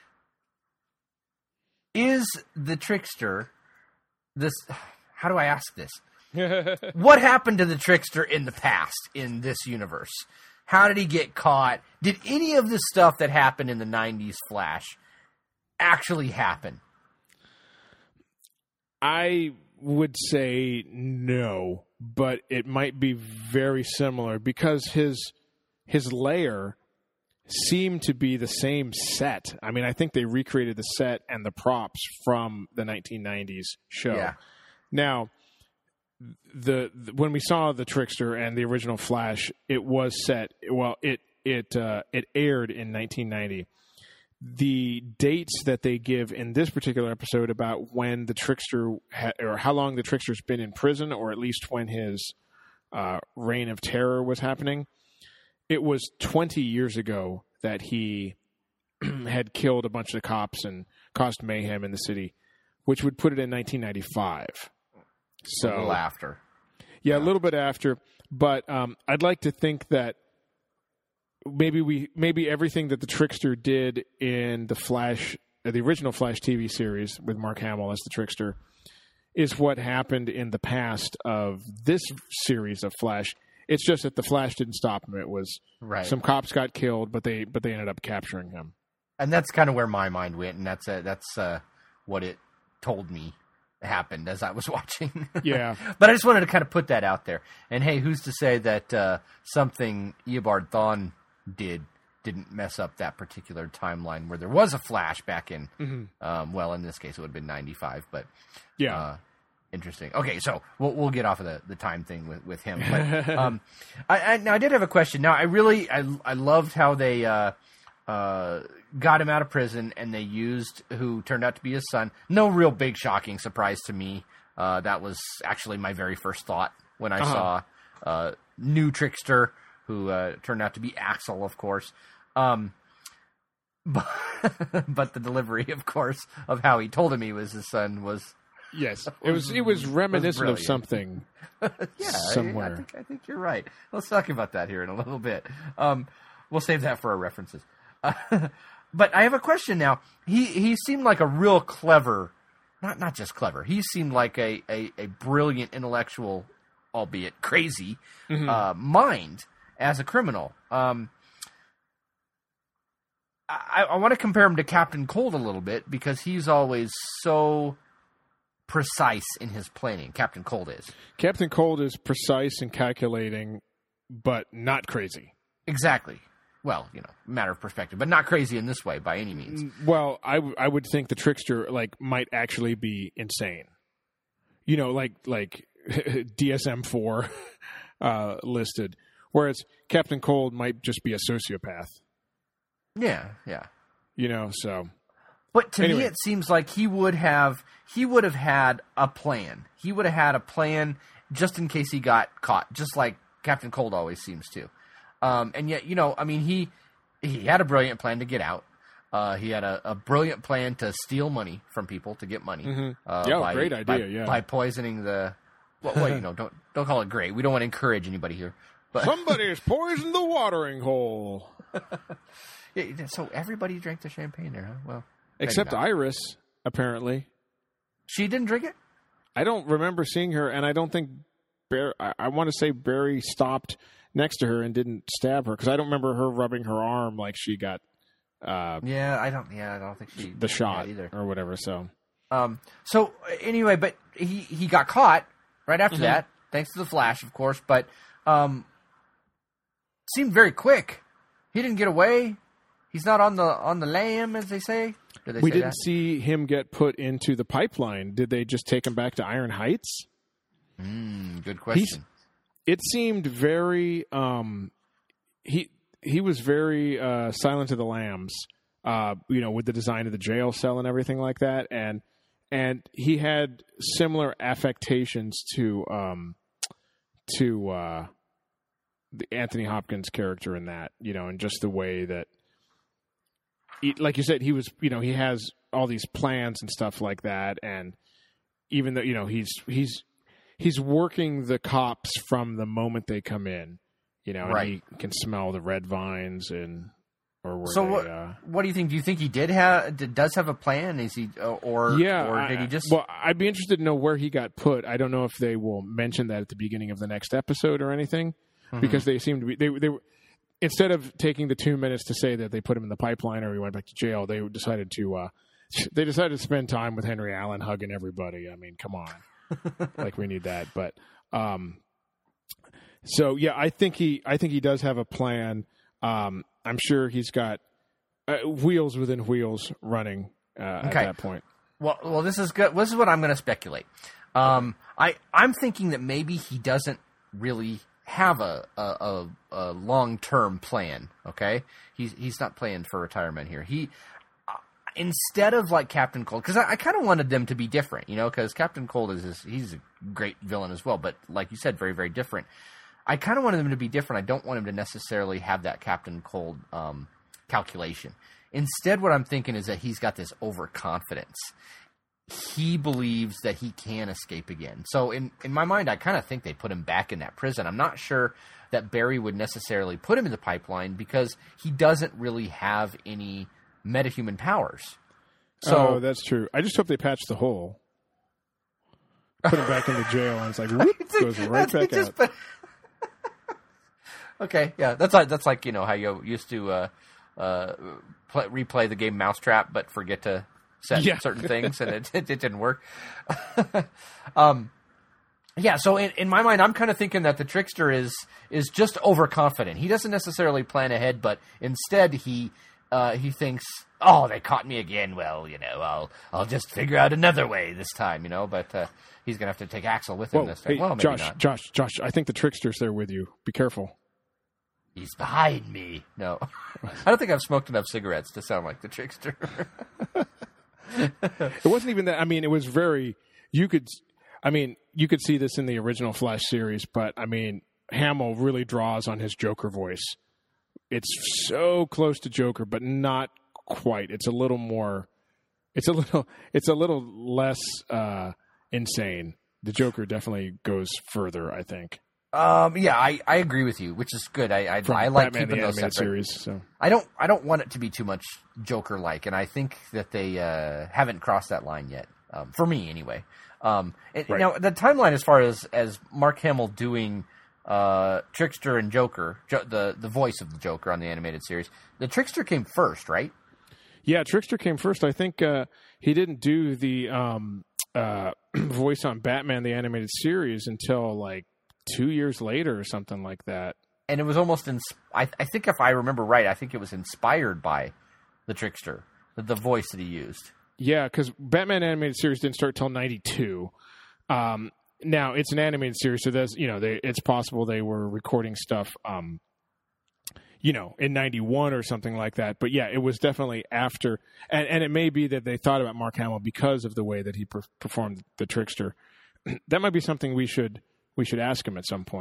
is the trickster this? How do I ask this? What happened to the trickster in the past in this universe? How did he get caught? Did any of the stuff that happened in the nineties Flash actually happen? I would say no, but it might be very similar because his his lair seemed to be the same set. I mean, I think they recreated the set and the props from the nineteen nineties show. Yeah. Now, the, the when we saw the Trickster and the original Flash, it was set. Well, it it uh, it aired in nineteen ninety. The dates that they give in this particular episode about when the Trickster ha- or how long the Trickster's been in prison, or at least when his uh, reign of terror was happening, it was twenty years ago that he had killed a bunch of cops and caused mayhem in the city, which would put it in nineteen ninety-five. So a little after. Yeah, a little bit after. But um, I'd like to think that maybe we maybe everything that the Trickster did in the Flash, uh, the original Flash T V series with Mark Hamill as the Trickster, is what happened in the past of this series of Flash. It's just that the Flash didn't stop him. It was right. Some cops got killed, but they but they ended up capturing him. And that's kind of where my mind went, and that's uh, that's uh, what it told me happened as I was watching. Yeah. But I just wanted to kind of put that out there. And hey, who's to say that uh, something Eobard Thawne did didn't mess up that particular timeline where there was a Flash back in, mm-hmm. um, well, in this case it would have been ninety-five, but yeah, uh, interesting. Okay, so we'll we'll get off of the, the time thing with, with him. But um, I, I, now I did have a question. Now I really I I loved how they uh, uh, got him out of prison and they used who turned out to be his son. No real big shocking surprise to me. Uh, that was actually my very first thought when I uh-huh. saw uh, new Trickster, who uh, turned out to be Axel, of course. Um, but, but the delivery, of course, of how he told him he was his son was... Yes, it was it was reminiscent was of something yeah, somewhere. I, I, think, I think you're right. Let's talk about that here in a little bit. Um, we'll save that for our references. Uh, but I have a question now. He he seemed like a real clever... Not not just clever. He seemed like a, a, a brilliant intellectual, albeit crazy, mm-hmm. uh, mind as a criminal. Um, I, I want to compare him to Captain Cold a little bit because he's always so precise in his planning. Captain Cold is. Captain Cold is precise and calculating, but not crazy. Exactly. Well, you know, matter of perspective, but not crazy in this way by any means. Well, I, w- I would think the Trickster like might actually be insane. You know, like like D S M four uh, listed, whereas Captain Cold might just be a sociopath. Yeah, yeah. You know, so. But to anyway. me, it seems like he would have he would have had a plan. He would have had a plan just in case he got caught, just like Captain Cold always seems to. Um, and yet, you know, I mean, he he had a brilliant plan to get out. Uh, he had a, a brilliant plan to steal money from people to get money. Mm-hmm. Uh, yeah, by, great idea. by, yeah, by poisoning the. Well, well, you know, don't don't call it great. We don't want to encourage anybody here. But somebody has poisoned the watering hole. yeah, so everybody drank the champagne there, huh? Well, except Iris, apparently. She didn't drink it? I don't remember seeing her, and I don't think Barry, I, I want to say Barry stopped next to her and didn't stab her, because I don't remember her rubbing her arm like she got uh, yeah, I don't yeah, I don't think she the shot either or whatever. So, um, so anyway, but he, he got caught right after mm-hmm. that, thanks to the Flash, of course, but um, seemed very quick. He didn't get away. He's not on the on the lam, as they say. Did they we say didn't that? see him get put into the pipeline. Did they just take him back to Iron Heights? Mm, good question. He's, it seemed very. Um, he he was very uh, Silent of the Lambs. Uh, you know, with the design of the jail cell and everything like that, and and he had similar affectations to um, to uh, the Anthony Hopkins character in that. You know, and just the way that. He, like you said, he was, you know, he has all these plans and stuff like that, and even though, you know, he's he's he's working the cops from the moment they come in, you know, right. and he can smell the red vines and or where so they, what? Uh, what do you think? Do you think he did have does have a plan? Is he or yeah? Or did I, he just? Well, I'd be interested to know where he got put. I don't know if they will mention that at the beginning of the next episode or anything, mm-hmm. because they seem to be they they were. Instead of taking the two minutes to say that they put him in the pipeline or he went back to jail, they decided to uh, they decided to spend time with Henry Allen hugging everybody. I mean, come on, like we need that. But um, so yeah, I think he I think he does have a plan. Um, I'm sure he's got uh, wheels within wheels running uh, okay. at that point. Well, well, this is good. This is what I'm going to speculate. Um, I I'm thinking that maybe he doesn't really have a, a, a, a long-term plan, okay? He's he's not playing for retirement here. He uh, instead of like Captain Cold, because I, I kind of wanted them to be different, you know, because Captain Cold is this, he's a great villain as well, but like you said, very, very different. I kind of wanted them to be different. I don't want him to necessarily have that Captain Cold um, calculation. Instead, what I'm thinking is that he's got this overconfidence. He believes that he can escape again. So in, in my mind, I kind of think they put him back in that prison. I'm not sure that Barry would necessarily put him in the pipeline because he doesn't really have any metahuman powers. So oh, that's true. I just hope they patch the hole. Put him back into jail, and it's like, whoop, goes right back out. But okay, yeah, that's like, that's like, you know, how you used to uh, uh, play, replay the game Mousetrap, but forget to set yeah. certain things, and it, it, it didn't work. um, yeah, so in, in my mind, I'm kind of thinking that the trickster is is just overconfident. He doesn't necessarily plan ahead, but instead he uh, he thinks, oh, they caught me again. Well, you know, I'll I'll just figure out another way this time, you know. But uh, he's gonna have to take Axel with him Whoa, this time. hey, well, maybe Josh, not. Josh, Josh, I think the trickster's there with you. Be careful. He's behind me. No, I don't think I've smoked enough cigarettes to sound like the trickster. It wasn't even that. I mean, it was very. You could, I mean, you could see this in the original Flash series, but I mean, Hamill really draws on his Joker voice. It's so close to Joker, but not quite. It's a little more. It's a little. It's a little less uh, insane. The Joker definitely goes further, I think. Um, yeah, I, I agree with you, which is good. I I, From I like Batman, keeping the those animated separate. series. So I don't I don't want it to be too much Joker-like, and I think that they uh, haven't crossed that line yet. Um, for me, anyway. Um, and, Right. Now, the timeline as far as, as Mark Hamill doing uh, Trickster and Joker, jo- the the voice of the Joker on the animated series, the Trickster came first, right? yeah, Trickster came first. I think uh, he didn't do the um, uh, voice on Batman the animated series until like two years later or something like that. And it was almost, ins- I, I think if I remember right, I think it was inspired by the Trickster, the, the voice that he used. Yeah, because Batman animated series didn't start till ninety-two. Um, now it's an animated series, so that's, you know, they, it's possible they were recording stuff, um, you know, in ninety-one or something like that. But yeah, it was definitely after, and, and it may be that they thought about Mark Hamill because of the way that he per- performed the Trickster. That might be something we should we should ask him at some point.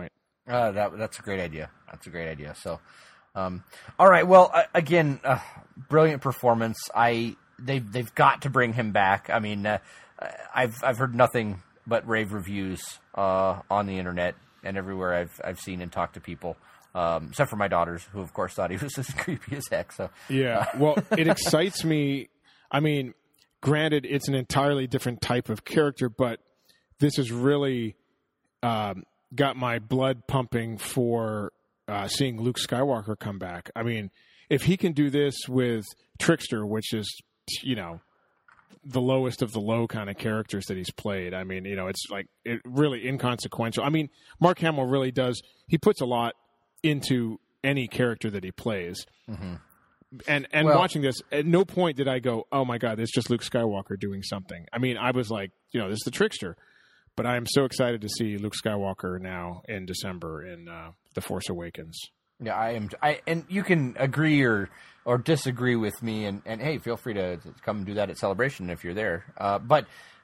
Uh, that that's a great idea. That's a great idea. So, um, all right. Well, uh, again, uh, brilliant performance. I they've they've got to bring him back. I mean, uh, I've I've heard nothing but rave reviews uh, on the internet and everywhere I've I've seen and talked to people, um, except for my daughters, who of course thought he was as creepy as heck. So yeah, well, it excites me. I mean, granted, it's an entirely different type of character, but this has really um, got my blood pumping for uh, seeing Luke Skywalker come back. I mean, if he can do this with Trickster, which is, you know, the lowest of the low kind of characters that he's played. I mean, you know, it's like it really inconsequential. I mean, Mark Hamill really does. He puts a lot into any character that he plays. Mm-hmm. And and well, watching this, at no point did I go, "Oh my God, it's just Luke Skywalker doing something." I mean, I was like, you know, this is the Trickster. But I am so excited to see Luke Skywalker now in December in uh, The Force Awakens. Yeah, I am. I and you can agree or or disagree with me, and, and hey, feel free to, to come and do that at Celebration if you're there. Uh, but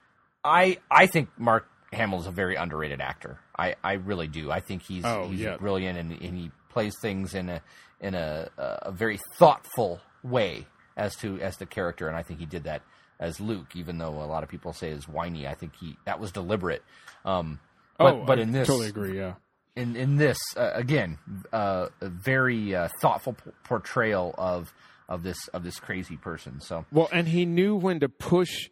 I I think Mark Hamill is a very underrated actor. I, I really do. I think he's oh, he's yeah. brilliant, and, and he plays things in a in a, a very thoughtful way as to as the character, and I think he did that as Luke, even though a lot of people say is whiny. I think he that was deliberate. Um, but, oh, but I in this, totally agree. Yeah. In in this uh, again, uh, a very uh, thoughtful p- portrayal of of this of this crazy person. So well, and he knew when to push.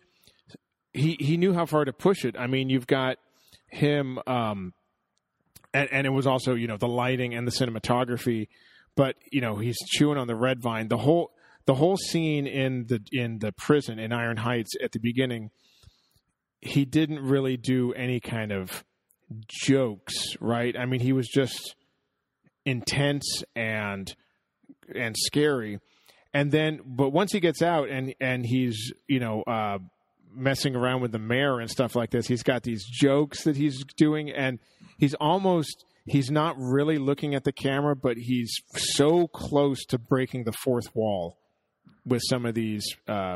He he knew how far to push it. I mean, you've got him, um, and and it was also, you know, the lighting and the cinematography. But you know, he's chewing on the red vine. The whole the whole scene in the in the prison in Iron Heights at the beginning, he didn't really do any kind of jokes, right? I mean, he was just intense and and scary. And then, but once he gets out and and he's, you know, uh, messing around with the mayor and stuff like this, he's got these jokes that he's doing, and he's almost he's not really looking at the camera, but he's so close to breaking the fourth wall with some of these. Uh,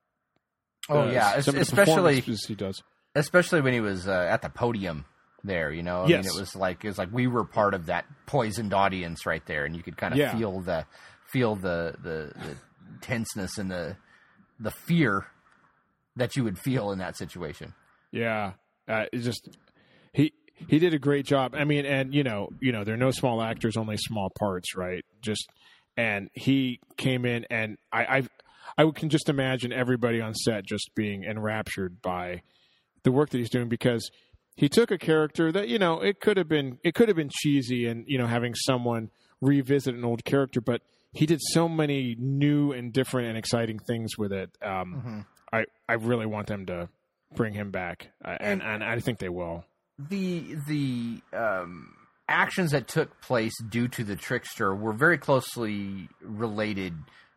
oh uh, yeah, some especially of the he does, especially when he was uh, at the podium. There, you know, I yes. mean, it was like it was like we were part of that poisoned audience right there, and you could kind of yeah. feel the feel the, the the tenseness and the the fear that you would feel in that situation. Yeah, uh, it's just he he did a great job. I mean, and you know, you know, they're no small actors, only small parts, right? Just and he came in, and I I I can just imagine everybody on set just being enraptured by the work that he's doing, because he took a character that, you know, it could have been it could have been cheesy and, you know, having someone revisit an old character, but he did so many new and different and exciting things with it. Um, mm-hmm. I, I really want them to bring him back, uh, and, and I think they will. The the um, actions that took place due to the Trickster were very closely related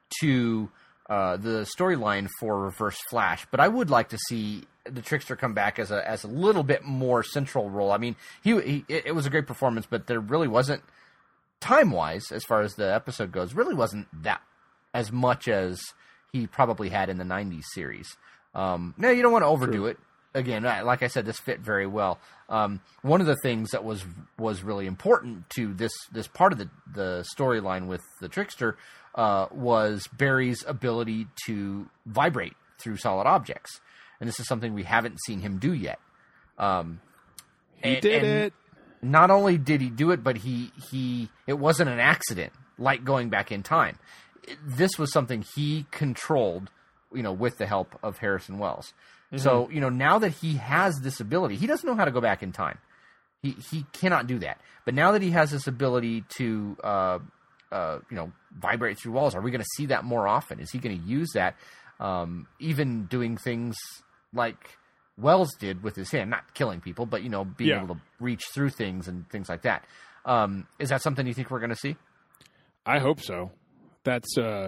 to uh, the storyline for Reverse Flash, but I would like to see the Trickster come back as a as a little bit more central role. I mean, he, he it was a great performance, but there really wasn't, time wise, as far as the episode goes, really wasn't that as much as he probably had in the nineties series. Um, no, you don't want to overdo True. it. Again, like I said, this fit very well. Um, one of the things that was was really important to this this part of the the storyline with the Trickster uh, was Barry's ability to vibrate through solid objects. And this is something we haven't seen him do yet. Um, he and, did and it. Not only did he do it, but he he it wasn't an accident like going back in time. This was something he controlled, you know, with the help of Harrison Wells. Mm-hmm. So, you know, now that he has this ability, he doesn't know how to go back in time. He he cannot do that. But now that he has this ability to, uh, uh, you know, vibrate through walls, are we going to see that more often? Is he going to use that? Um, even doing things like Wells did with his hand, not killing people, but, you know, being yeah. able to reach through things and things like that. Um, is that something you think we're going to see? I hope so. That's uh,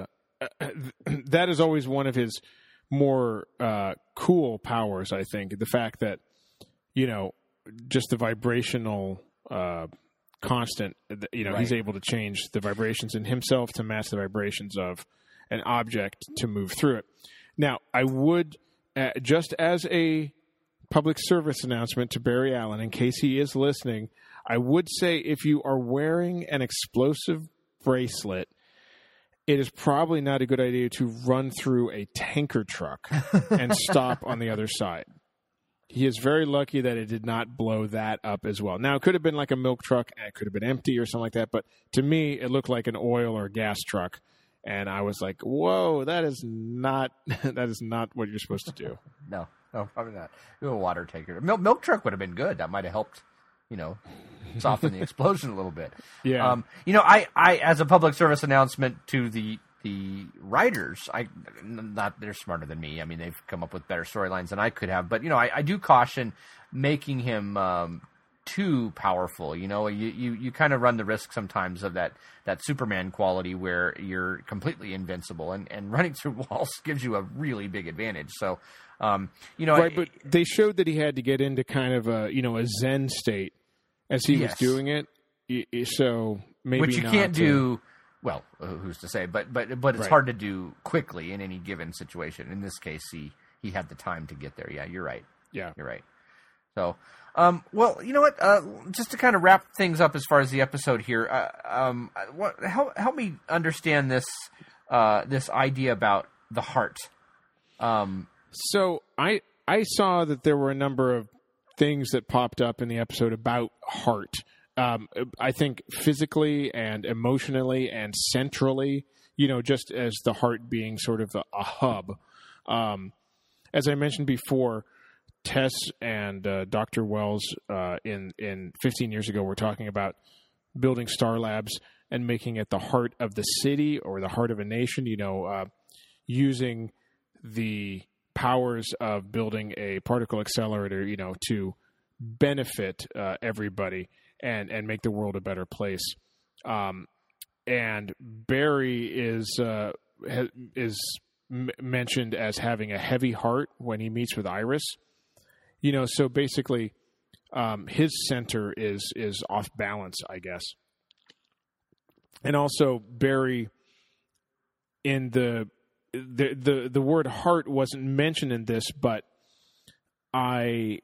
that is always one of his more uh, cool powers, I think. The fact that, you know, just the vibrational uh, constant, you know, right. he's able to change the vibrations in himself to match the vibrations of an object to move through it. Now, I would, uh, just as a public service announcement to Barry Allen, in case he is listening, I would say if you are wearing an explosive bracelet, it is probably not a good idea to run through a tanker truck and stop on the other side. He is very lucky that it did not blow that up as well. Now, it could have been like a milk truck, and it could have been empty or something like that, but to me, it looked like an oil or gas truck, and I was like, whoa, that is not that is not what you're supposed to do. No, no, probably not. A water tanker. Milk, milk truck would have been good. That might have helped, you know, soften the explosion a little bit. Yeah. Um, you know, I, I, as a public service announcement to the the writers, I not they're smarter than me. I mean, they've come up with better storylines than I could have. But you know, I, I do caution making him um, too powerful. You know, you, you, you kind of run the risk sometimes of that that Superman quality where you're completely invincible, and, and running through walls gives you a really big advantage. So, um, you know, right. I, but they showed that he had to get into kind of a you know a Zen state as he yes. was doing it. So maybe which you not can't to... do. Well, who's to say? But but but it's right. hard to do quickly in any given situation. In this case, he he had the time to get there. Yeah, you're right. Yeah, you're right. So, um, well, you know what? Uh, just to kind of wrap things up as far as the episode here, uh, um, what, help help me understand this uh, this idea about the heart. Um, so I I saw that there were a number of things that popped up in the episode about heart. Um, I think physically and emotionally and centrally, you know, just as the heart being sort of a, a hub. Um, as I mentioned before, Tess and uh, Doctor Wells uh, in, in fifteen years ago were talking about building Star Labs and making it the heart of the city or the heart of a nation, you know, uh, using the powers of building a particle accelerator, you know, to benefit uh, everybody. And, and make the world a better place. Um, and Barry is uh, ha- is m- mentioned as having a heavy heart when he meets with Iris. You know, so basically, um, his center is is off balance, I guess. And also Barry, in the the the the word heart wasn't mentioned in this, but I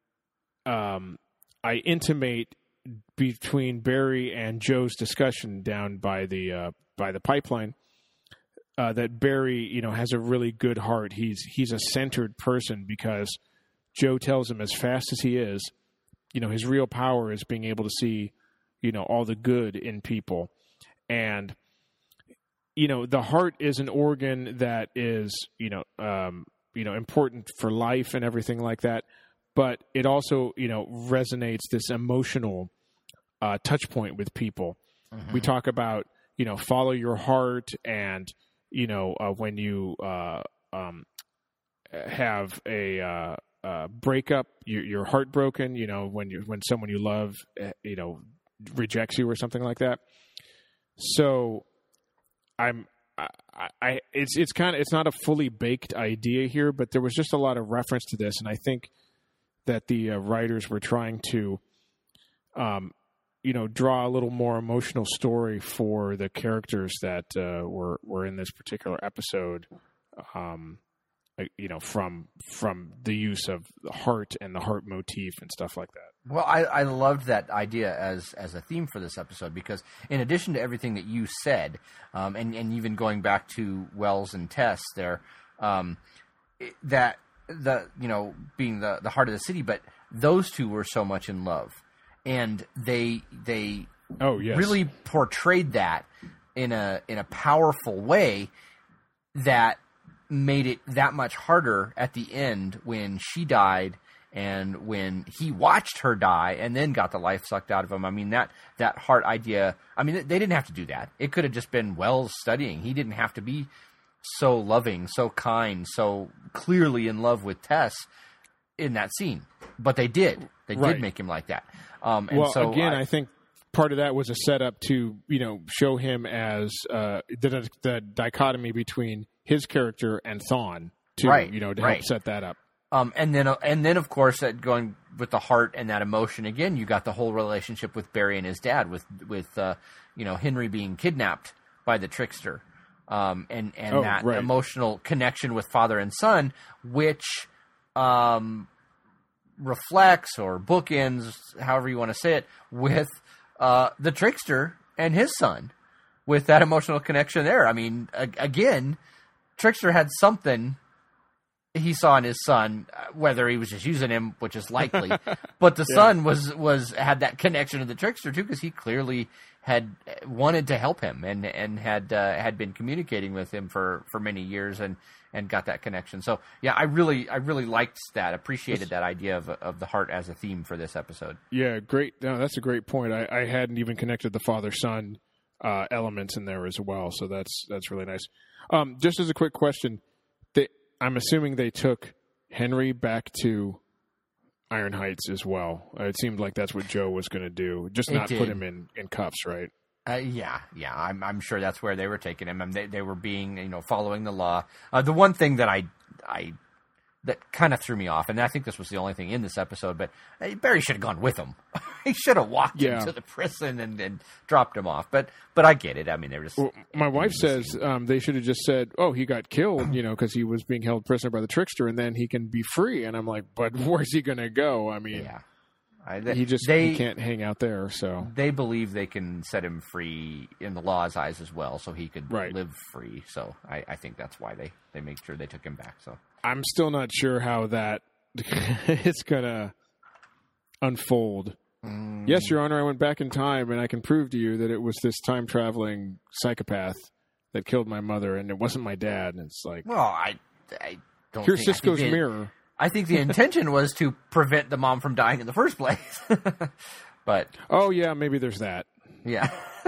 um I intimate between Barry and Joe's discussion down by the uh, by the pipeline, uh, that Barry, you know, has a really good heart. He's he's a centered person because Joe tells him as fast as he is, you know, his real power is being able to see, you know, all the good in people. And, you know, the heart is an organ that is, you know, um, you know, important for life and everything like that. But it also, you know, resonates this emotional uh, touch point with people. Mm-hmm. We talk about, you know, follow your heart, and, you know, uh, when you uh, um, have a uh, uh, breakup, you, you're heartbroken, you know, when you when someone you love, you know, rejects you or something like that. So I'm, I, I it's it's kind of it's not a fully baked idea here, but there was just a lot of reference to this, and I think that the uh, writers were trying to, um, you know, draw a little more emotional story for the characters that uh, were were in this particular episode. Um, you know, from from the use of the heart and the heart motif and stuff like that. Well, I, I loved that idea as as a theme for this episode because in addition to everything that you said, um, and, and even going back to Wells and Tess there, um, that the you know being the, the heart of the city, but those two were so much in love, and they they oh yes. really portrayed that in a in a powerful way that made it that much harder at the end when she died and when he watched her die and then got the life sucked out of him. I mean, that, that heart idea, I mean, they didn't have to do that. It could have just been Wells studying. He didn't have to be so loving, so kind, so clearly in love with Tess in that scene. But they did. They right. did make him like that. Um, and well, so again, I, I think part of that was a setup to, you know, show him as uh, the, the dichotomy between his character and Thawne, to right, you know, to right. help set that up. Um, and then, and then, of course, that going with the heart and that emotion again, you got the whole relationship with Barry and his dad, with with uh, you know Henry being kidnapped by the trickster, um, and and oh, that right. emotional connection with father and son, which um, reflects or bookends, however you want to say it, with uh, the Trickster and his son, with that emotional connection there. I mean, a- again, Trickster had something he saw in his son, whether he was just using him, which is likely, but the yeah. son was was had that connection to the Trickster too, because he clearly had wanted to help him and and had uh, had been communicating with him for, for many years and, and got that connection. So yeah, I really I really liked that, appreciated that idea of of the heart as a theme for this episode. Yeah, great. No, that's a great point. I, I hadn't even connected the father son uh, elements in there as well, so that's that's really nice. Um, just as a quick question. I'm assuming they took Henry back to Iron Heights as well. Uh, it seemed like that's what Joe was going to do, just it not did. put him in, in cuffs, right? Uh, yeah, yeah. I'm I'm sure that's where they were taking him. I mean, they they were being, you know, following the law. Uh, the one thing that I I that kind of threw me off, and I think this was the only thing in this episode, but uh, Barry should have gone with him. He should have walked yeah. him to the prison and, and dropped him off. But but I get it. I mean, they were just. Well, my wife says um, they should have just said, "Oh, he got killed," you know, because he was being held prisoner by the Trickster, and then he can be free. And I'm like, but where's he going to go? I mean, yeah. I, they, he just they, he can't hang out there. So they believe they can set him free in the law's eyes as well, so he could right. live free. So I, I think that's why they, they make sure they took him back. So I'm still not sure how that it's gonna unfold. Mm. Yes, Your Honor, I went back in time, and I can prove to you that it was this time traveling psychopath that killed my mother, and it wasn't my dad. And it's like, well, I, I don't. Here's think, Cisco's I think mirror. I think the intention was to prevent the mom from dying in the first place. But oh yeah, maybe there's that. Yeah.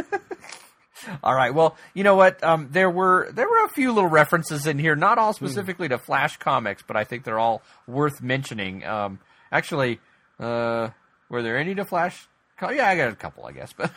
All right. Well, you know what? Um, there were there were a few little references in here, not all specifically mm. to Flash comics, but I think they're all worth mentioning. Um, actually, uh, were there any to Flash? Yeah, I got a couple, I guess. But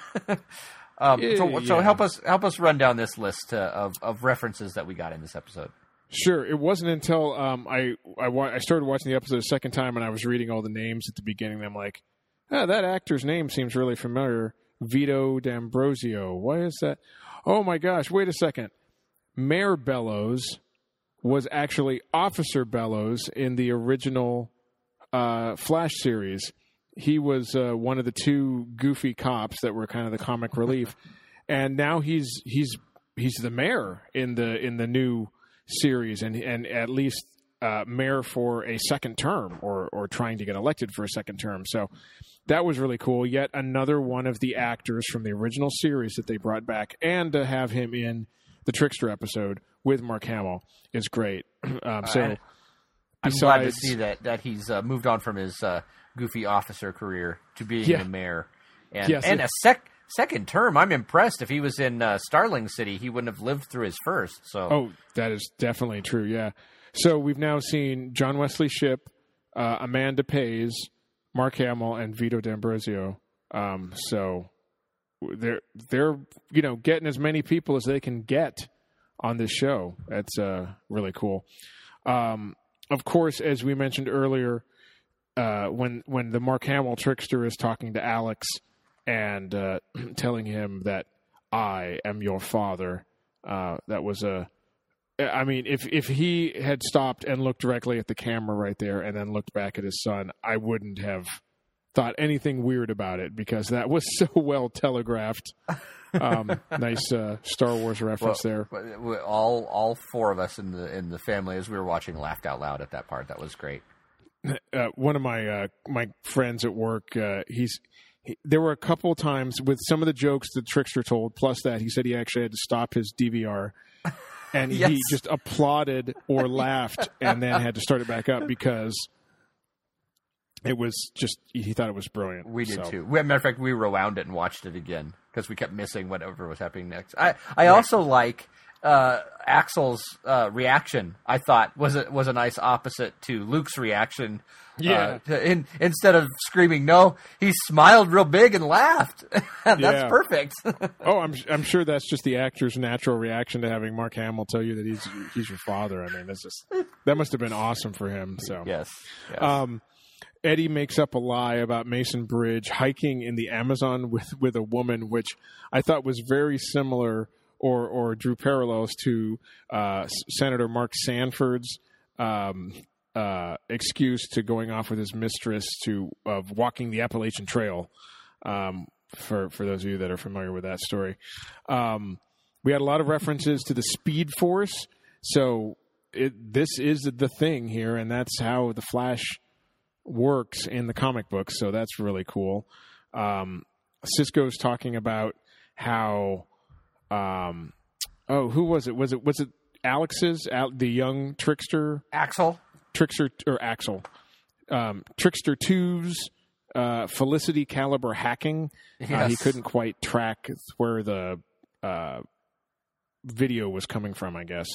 um, yeah, so, so yeah. help us help us run down this list uh, of of references that we got in this episode. Sure. It wasn't until um, I I, wa- I started watching the episode a second time and I was reading all the names at the beginning. And I'm like, ah, that actor's name seems really familiar. Vito D'Ambrosio. Why is that? Oh, my gosh. Wait a second. Mayor Bellows was actually Officer Bellows in the original uh, Flash series. He was uh, one of the two goofy cops that were kind of the comic relief. And now he's he's he's the mayor in the in the new series, and and at least uh, mayor for a second term, or or trying to get elected for a second term. So that was really cool. Yet another one of the actors from the original series that they brought back, and to have him in the Trickster episode with Mark Hamill is great. Um, so I'm besides, glad to see that that he's uh, moved on from his uh, goofy officer career to being yeah. the mayor, and yes, and it, a sec. Second term, I'm impressed. If he was in uh, Starling City, he wouldn't have lived through his first. So, oh, that is definitely true. Yeah. So we've now seen John Wesley Shipp, uh, Amanda Pays, Mark Hamill, and Vito D'Ambrosio. Um, so they're they're you know getting as many people as they can get on this show. That's uh, really cool. Um, of course, as we mentioned earlier, uh, when when the Mark Hamill Trickster is talking to Alex and uh, telling him that I am your father, uh, that was a. I mean, if if he had stopped and looked directly at the camera right there, and then looked back at his son, I wouldn't have thought anything weird about it, because that was so well telegraphed. Um, nice uh, Star Wars reference well, there. All all four of us in the in the family, as we were watching, laughed out loud at that part. That was great. Uh, one of my uh, my friends at work, uh, he's. There were a couple of times with some of the jokes the Trickster told, plus that he said he actually had to stop his D V R, and yes. he just applauded or laughed and then had to start it back up because it was just, he thought it was brilliant. We did so. too. We, matter of fact, we rewound it and watched it again because we kept missing whatever was happening next. I, I right. also like uh, Axel's uh, reaction. I thought was a, was a nice opposite to Luke's reaction. Yeah. Uh, in, instead of screaming no, he smiled real big and laughed. That's yeah. perfect. oh, I'm I'm sure that's just the actor's natural reaction to having Mark Hamill tell you that he's he's your father. I mean, that's just that must have been awesome for him. So yes. yes. Um, Eddie makes up a lie about Mason Bridge hiking in the Amazon with, with a woman, which I thought was very similar or or drew parallels to uh, Senator Mark Sanford's. Um, uh, excuse to going off with his mistress to of walking the Appalachian Trail. Um, for for those of you that are familiar with that story, um, we had a lot of references to the Speed Force. So it, this is the thing here, and that's how the Flash works in the comic books. So that's really cool. Um, Cisco's talking about how, um, oh, who was it? Was it was it Alex's, Al, the young trickster? Axel? Trickster, or Axel. Um, Trickster two's uh, Felicity Caliber hacking. Yes. Uh, he couldn't quite track where the uh, video was coming from, I guess.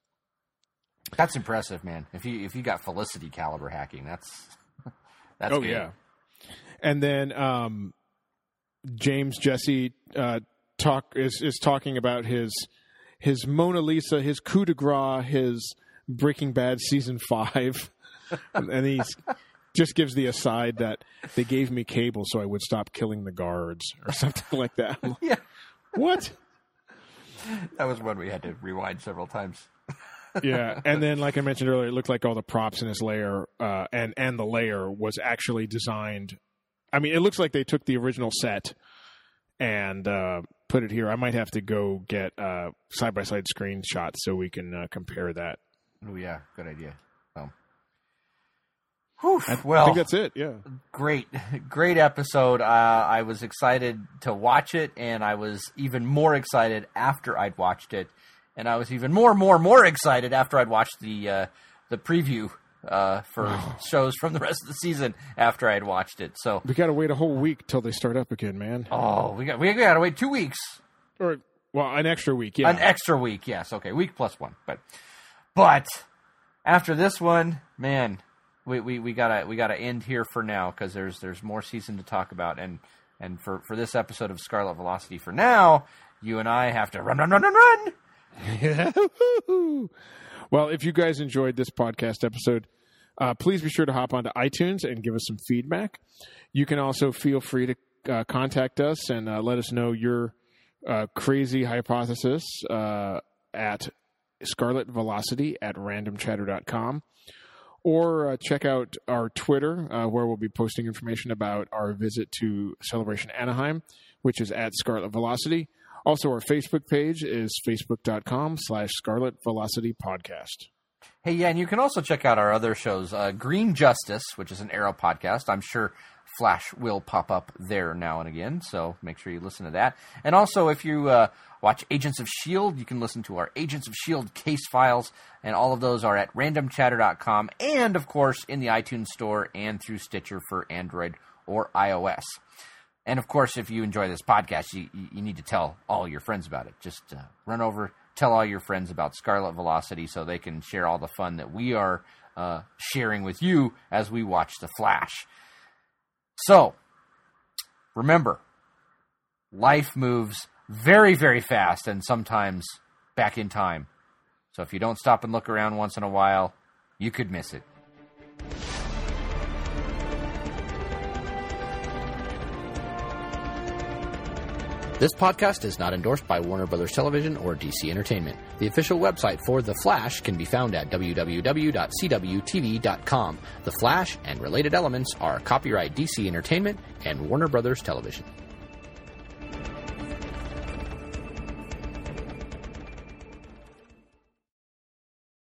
That's impressive, man. If you if you got Felicity Caliber hacking, that's that's oh, good. yeah. And then um, James Jesse uh, talk is, is talking about his his Mona Lisa, his coup de grace, his Breaking Bad season five, and he just gives the aside that they gave me cable so I would stop killing the guards or something like that. Yeah. What? That was one we had to rewind several times. Yeah, and then like I mentioned earlier, it looked like all the props in his lair uh, and and the lair was actually designed. I mean, it looks like they took the original set and uh, put it here. I might have to go get uh, side-by-side screenshots so we can uh, compare that. Oh, yeah. Good idea. So. Whew, I, well, I think that's it, yeah. Great. Great episode. Uh, I was excited to watch it, and I was even more excited after I'd watched it. And I was even more, more, more excited after I'd watched the uh, the preview uh, for oh. shows from the rest of the season after I'd watched it. So we got to wait a whole week till they start up again, man. Oh, we got we got to wait two weeks, or well, an extra week, yeah, an extra week. Yes, okay, week plus one. But but after this one, man, we, we, we gotta we gotta end here for now because there's there's more season to talk about, and and for, for this episode of Scarlet Velocity, for now, you and I have to run, run, run, run, run. Well, if you guys enjoyed this podcast episode, uh, please be sure to hop onto iTunes and give us some feedback. You can also feel free to uh, contact us and uh, let us know your uh, crazy hypothesis uh, at Scarlet Velocity at random chatter dot com, or uh, check out our Twitter uh, where we'll be posting information about our visit to Celebration Anaheim, which is at Scarlet Velocity. Also, our Facebook page is facebook.com slash Scarlet Velocity Podcast. Hey, yeah, and you can also check out our other shows. Uh, Green Justice, which is an Arrow podcast. I'm sure Flash will pop up there now and again, so make sure you listen to that. And also, if you uh, watch Agents of S H I E L D, you can listen to our Agents of S H I E L D case files, and all of those are at random chatter dot com, and, of course, in the iTunes Store and through Stitcher for Android or iOS. And, of course, if you enjoy this podcast, you, you need to tell all your friends about it. Just uh, run over, tell all your friends about Scarlet Velocity so they can share all the fun that we are uh, sharing with you as we watch The Flash. So, remember, life moves very, very fast and sometimes back in time. So if you don't stop and look around once in a while, you could miss it. This podcast is not endorsed by Warner Brothers Television or D C Entertainment. The official website for The Flash can be found at w w w dot c w t v dot com. The Flash and related elements are copyright D C Entertainment and Warner Brothers Television.